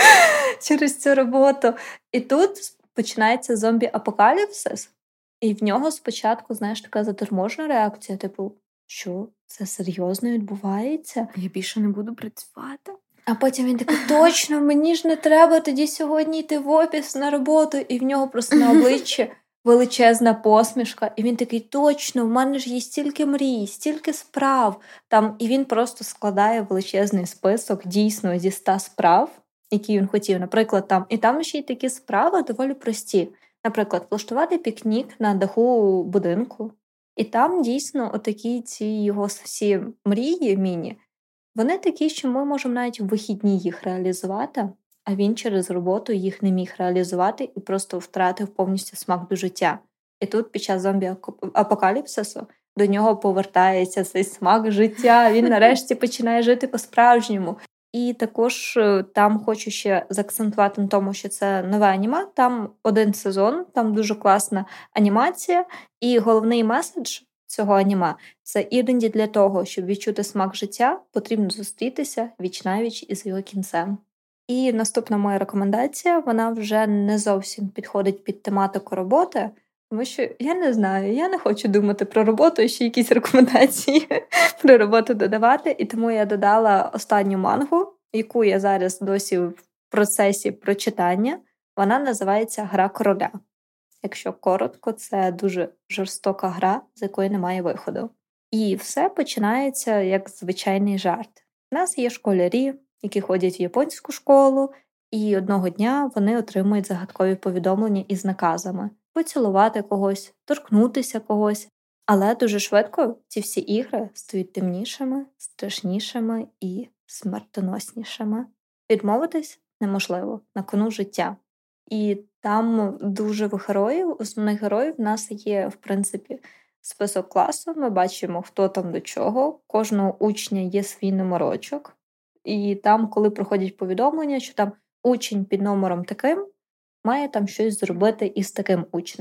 Speaker 1: через цю роботу. І тут починається зомбі-апокаліпсис, і в нього спочатку, така заторможена реакція, типу, що це серйозно відбувається?
Speaker 2: Я більше не буду працювати.
Speaker 1: А потім він такий, точно, мені ж не треба тоді сьогодні йти в офіс на роботу, і в нього просто на обличчі величезна посмішка, і він такий, точно, в мене ж є стільки мрій, стільки справ. І він просто складає величезний список, дійсно, зі 100 справ, які він хотів. Наприклад, і там ще й такі справи доволі прості. Наприклад, влаштувати пікнік на даху будинку. І там, дійсно, отакі ці його всі мрії міні, вони такі, що ми можемо навіть в вихідні їх реалізувати, а він через роботу їх не міг реалізувати і просто втратив повністю смак до життя. І тут під час зомбі-апокаліпсису до нього повертається цей смак життя, він нарешті починає жити по-справжньому. І також там хочу ще заакцентувати на тому, що це нове аніме, там 1 сезон, там дуже класна анімація, і головний меседж цього аніме – це іноді для того, щоб відчути смак життя, потрібно зустрітися віч-навіч із його кінцем. І наступна моя рекомендація, вона вже не зовсім підходить під тематику роботи, тому що, я не знаю, я не хочу думати про роботу і ще якісь рекомендації про роботу додавати, і тому я додала останню мангу, яку я зараз досі в процесі прочитання. Вона називається «Гра короля». Якщо коротко, це дуже жорстока гра, з якої немає виходу. І все починається як звичайний жарт. У нас є школярі, які ходять в японську школу, і одного дня вони отримують загадкові повідомлення із наказами поцілувати когось, торкнутися когось. Але дуже швидко ці всі ігри стають темнішими, страшнішими і смертоноснішими. Відмовитись неможливо, на кону життя. І там дуже героїв, основних героїв, в нас є, в принципі, список класу, ми бачимо, хто там до чого, кожного учня є свій номерочок. І там, коли проходять повідомлення, що там учень під номером таким має там щось зробити із таким учнем.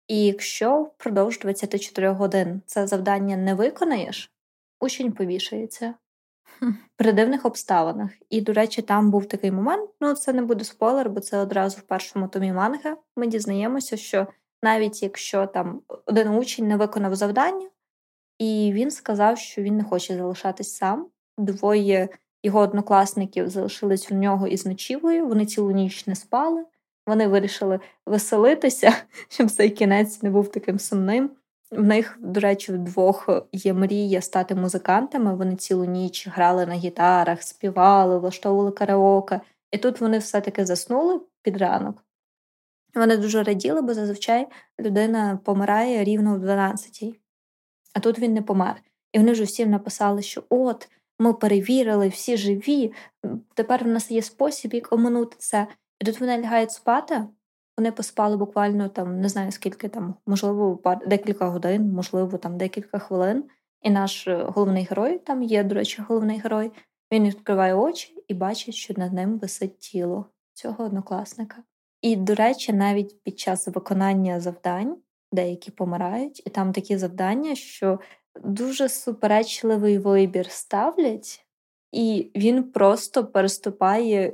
Speaker 1: І якщо впродовж 24 годин це завдання не виконаєш, учень повішається при дивних обставинах. І, до речі, там був такий момент, це не буде спойлер, бо це одразу в першому томі манги. Ми дізнаємося, що навіть якщо там один учень не виконав завдання, і він сказав, що він не хоче залишатись сам, двоє його однокласників залишились у нього із ночівлею, вони цілу ніч не спали, вони вирішили веселитися, щоб цей кінець не був таким сумним. В них, до речі, вдвох є мрія стати музикантами, вони цілу ніч грали на гітарах, співали, влаштовували караоке. І тут вони все-таки заснули під ранок. Вони дуже раділи, бо зазвичай людина помирає рівно в 12-й. А тут він не помер. І вони ж усім написали, що от, ми перевірили, всі живі, тепер в нас є спосіб, як оминути це. І тут вони лягають спати, вони поспали буквально там, не знаю скільки там, можливо, декілька годин, можливо, там декілька хвилин. І наш головний герой, там є, до речі, головний герой, він відкриває очі і бачить, що над ним висить тіло цього однокласника. І, до речі, навіть під час виконання завдань деякі помирають, і там такі завдання, що дуже суперечливий вибір ставлять, і він просто переступає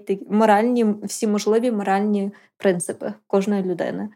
Speaker 1: всі можливі моральні принципи кожної людини.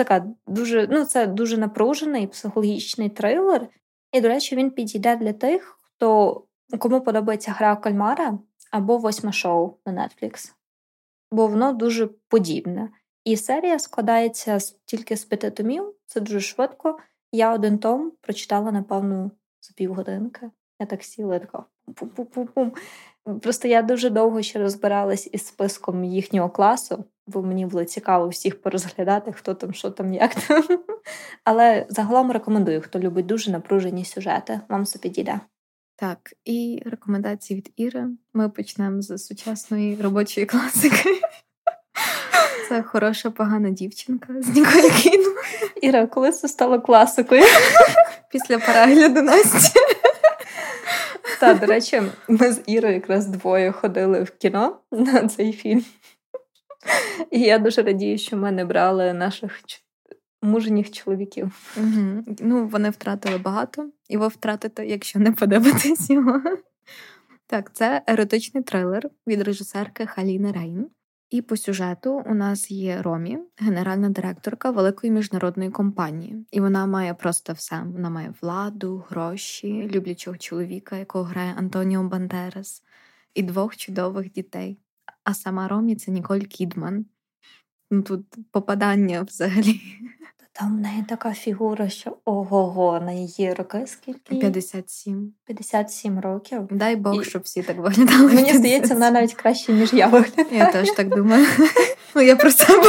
Speaker 1: Це дуже напружений психологічний трилер. І, до речі, він підійде для тих, кому подобається гра в кальмара або 8 шоу на Netflix. Бо воно дуже подібне. І серія складається тільки з 5 томів, це дуже швидко. Я 1 том прочитала, напевно, за півгодинки. Я так сіла, така пум-пум-пум-пум. Просто я дуже довго ще розбиралась із списком їхнього класу, бо мені було цікаво всіх порозглядати, хто там, що там, як там. Але загалом рекомендую, хто любить дуже напружені сюжети. Вам це підійде.
Speaker 2: Так, і рекомендації від Іри. Ми почнемо з сучасної робочої класики. Це «Хороша, погана дівчинка» з Ніколь Кідман.
Speaker 1: Іра, коли це стало класикою?
Speaker 2: Після перегляду Насті.
Speaker 1: Так, до речі, ми з Ірою якраз двоє ходили в кіно на цей фільм. І я дуже радію, що ми не брали наших мужніх чоловіків.
Speaker 2: Угу. Вони втратили багато, і ви втратите, якщо не подивитесь його. Так, це еротичний трилер від режисерки Халіни Рейн. І по сюжету у нас є Ромі, генеральна директорка великої міжнародної компанії. І вона має просто все. Вона має владу, гроші, люблячого чоловіка, якого грає Антоніо Бандерас, і 2 чудових дітей. А сама Ромі – це Ніколь Кідман. Тут попадання взагалі.
Speaker 1: Там в неї така фігура, що ого-го, на її роки скільки?
Speaker 2: 57.
Speaker 1: 57 років.
Speaker 2: Дай Бог, щоб всі так виглядали.
Speaker 1: Мені здається, вона навіть краще, ніж я виглядаю.
Speaker 2: Я теж так думаю. Я про себе.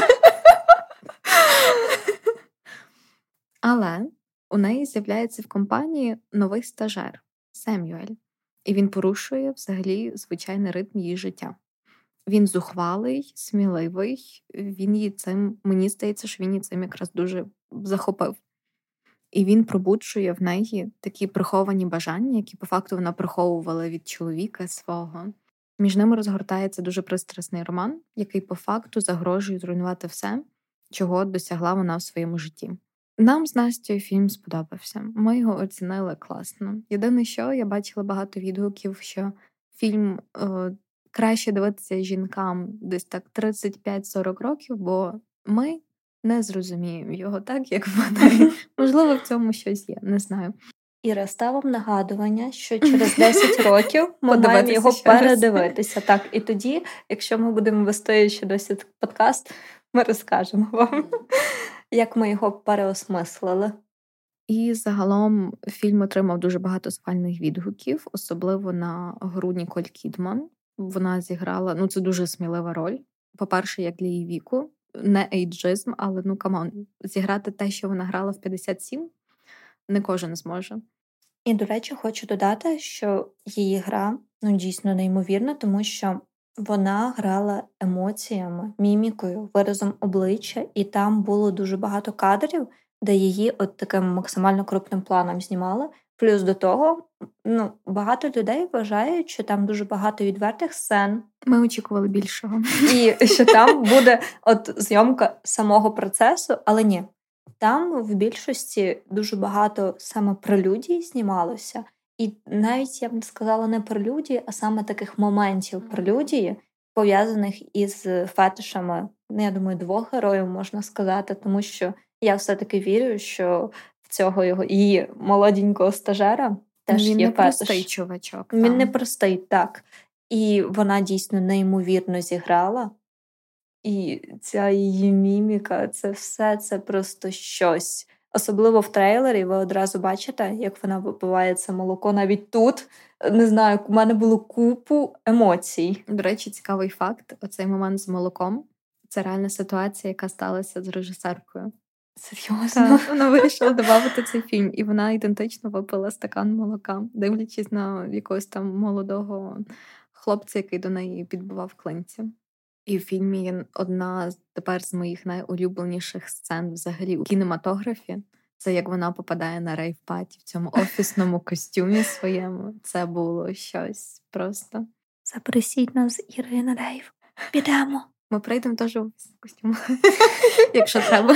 Speaker 2: Але у неї з'являється в компанії новий стажер – Семюель. І він порушує взагалі звичайний ритм її життя. Він зухвалий, сміливий, мені здається, що він її цим якраз дуже захопив. І він пробуджує в неї такі приховані бажання, які по факту вона приховувала від чоловіка свого. Між ними розгортається дуже пристрасний роман, який по факту загрожує зруйнувати все, чого досягла вона в своєму житті. Нам з Настю фільм сподобався. Ми його оцінили класно. Єдине, що я бачила багато відгуків, що фільм краще дивитися жінкам десь так 35-40 років, бо ми не зрозуміємо його так, як вони. Можливо, в цьому щось є, не знаю.
Speaker 1: Іра, ставимо нагадування, що через 10 років ми маємо його передивитися. Так, і тоді, якщо ми будемо вести ще досі подкаст, ми розкажемо вам, як ми його переосмислили.
Speaker 2: І загалом фільм отримав дуже багато схвальних відгуків, особливо на гру Ніколь Кідман. Вона зіграла, це дуже смілива роль. По-перше, як для її віку. Не ейджизм, але, камон, зіграти те, що вона грала в 57, не кожен зможе.
Speaker 1: І, до речі, хочу додати, що її гра, дійсно неймовірна, тому що вона грала емоціями, мімікою, виразом обличчя, і там було дуже багато кадрів, де її от таким максимально крупним планом знімали. Плюс до того, багато людей вважають, що там дуже багато відвертих сцен.
Speaker 2: Ми очікували більшого.
Speaker 1: І що там буде зйомка самого процесу, але ні. Там в більшості дуже багато саме прелюдій знімалося. І навіть, я б сказала, не прелюдії, а саме таких моментів прелюдії, пов'язаних із фетишами, я думаю, двох героїв можна сказати, тому що я все-таки вірю, що в цього її молоденького стажера теж
Speaker 2: Він
Speaker 1: є
Speaker 2: не простий
Speaker 1: фетиш.
Speaker 2: чувачок.
Speaker 1: Він не простий, так. І вона дійсно неймовірно зіграла. І ця її міміка, це все, це просто щось. Особливо в трейлері ви одразу бачите, як вона випиває це молоко. Навіть тут, не знаю, у мене було купу емоцій.
Speaker 2: До речі, цікавий факт. Оцей момент з молоком – це реальна ситуація, яка сталася з режисеркою.
Speaker 1: Серйозно?
Speaker 2: Вона вирішила додати цей фільм, і вона ідентично випила стакан молока, дивлячись на якогось там молодого хлопця, який до неї підбивав клинці. І в фільмі одна тепер з моїх найулюбленіших сцен взагалі у кінематографі. Це як вона попадає на рейв-паті в цьому офісному костюмі своєму. Це було щось просто.
Speaker 1: Запросіть нас, Іри, на рейв. Підемо.
Speaker 2: Ми прийдемо теж в офісному костюмі, якщо треба.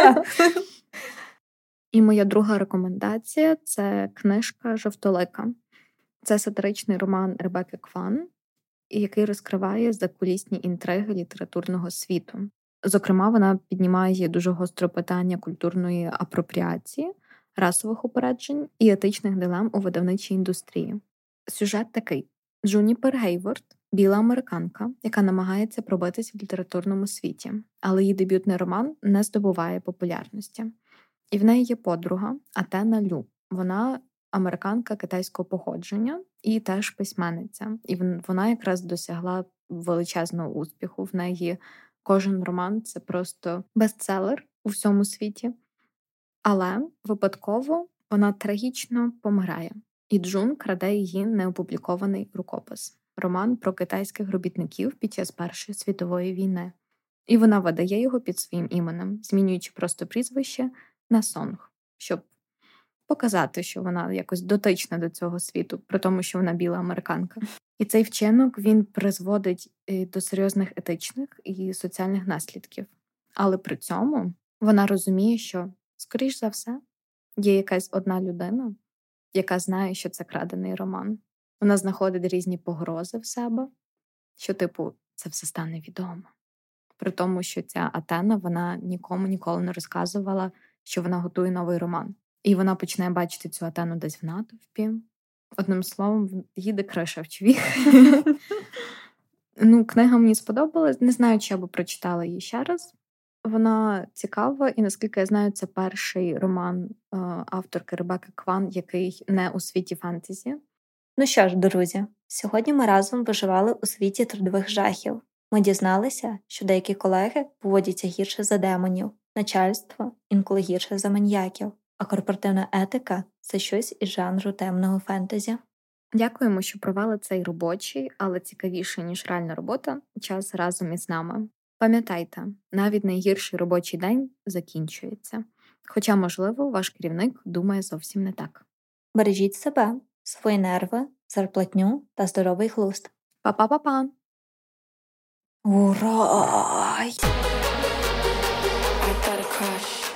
Speaker 2: І моя друга рекомендація – це книжка «Жовтолика». Це сатиричний роман Ребекки Кван, який розкриває закулісні інтриги літературного світу. Зокрема, вона піднімає дуже гостре питання культурної апропріації, расових упереджень і етичних дилем у видавничій індустрії. Сюжет такий. Джуніпер Гейворд – біла американка, яка намагається пробитись в літературному світі, але її дебютний роман не здобуває популярності. І в неї є подруга Атена Лю. Вона американка китайського походження і теж письменниця. І вона якраз досягла величезного успіху. В неї кожен роман – це просто бестселер у всьому світі. Але випадково вона трагічно помирає. І Джун краде її неопублікований рукопис. Роман про китайських робітників під час Першої світової війни. І вона видає його під своїм іменем, змінюючи просто прізвище на Сонг, щоб показати, що вона якось дотична до цього світу, при тому, що вона біла американка. І цей вчинок, він призводить до серйозних етичних і соціальних наслідків. Але при цьому вона розуміє, що, скоріш за все, є якась одна людина, яка знає, що це крадений роман. Вона знаходить різні погрози в себе, що, це все стане відомо. При тому, що ця Атена, вона нікому ніколи не розказувала, що вона готує новий роман. І вона починає бачити цю Атену десь в натовпі. Одним словом, їде криша в човіх. Книга мені сподобалась. Не знаю, чи я би прочитала її ще раз. Вона цікава, і, наскільки я знаю, це перший роман авторки Ребекки Кван, який не у світі фентезі.
Speaker 1: Ну що ж, друзі, сьогодні ми разом виживали у світі трудових жахів. Ми дізналися, що деякі колеги поводяться гірше за демонів, начальство інколи гірше за маніяків, а корпоративна етика – це щось із жанру темного фентезі.
Speaker 2: Дякуємо, що провели цей робочий, але цікавіший, ніж реальна робота, час разом із нами. Пам'ятайте, навіть найгірший робочий день закінчується. Хоча, можливо, ваш керівник думає зовсім не так.
Speaker 1: Бережіть себе, свої нерви, зарплатню та здоровий глузд.
Speaker 2: Па-па-па-па!
Speaker 1: Ура!
Speaker 3: I got a crush.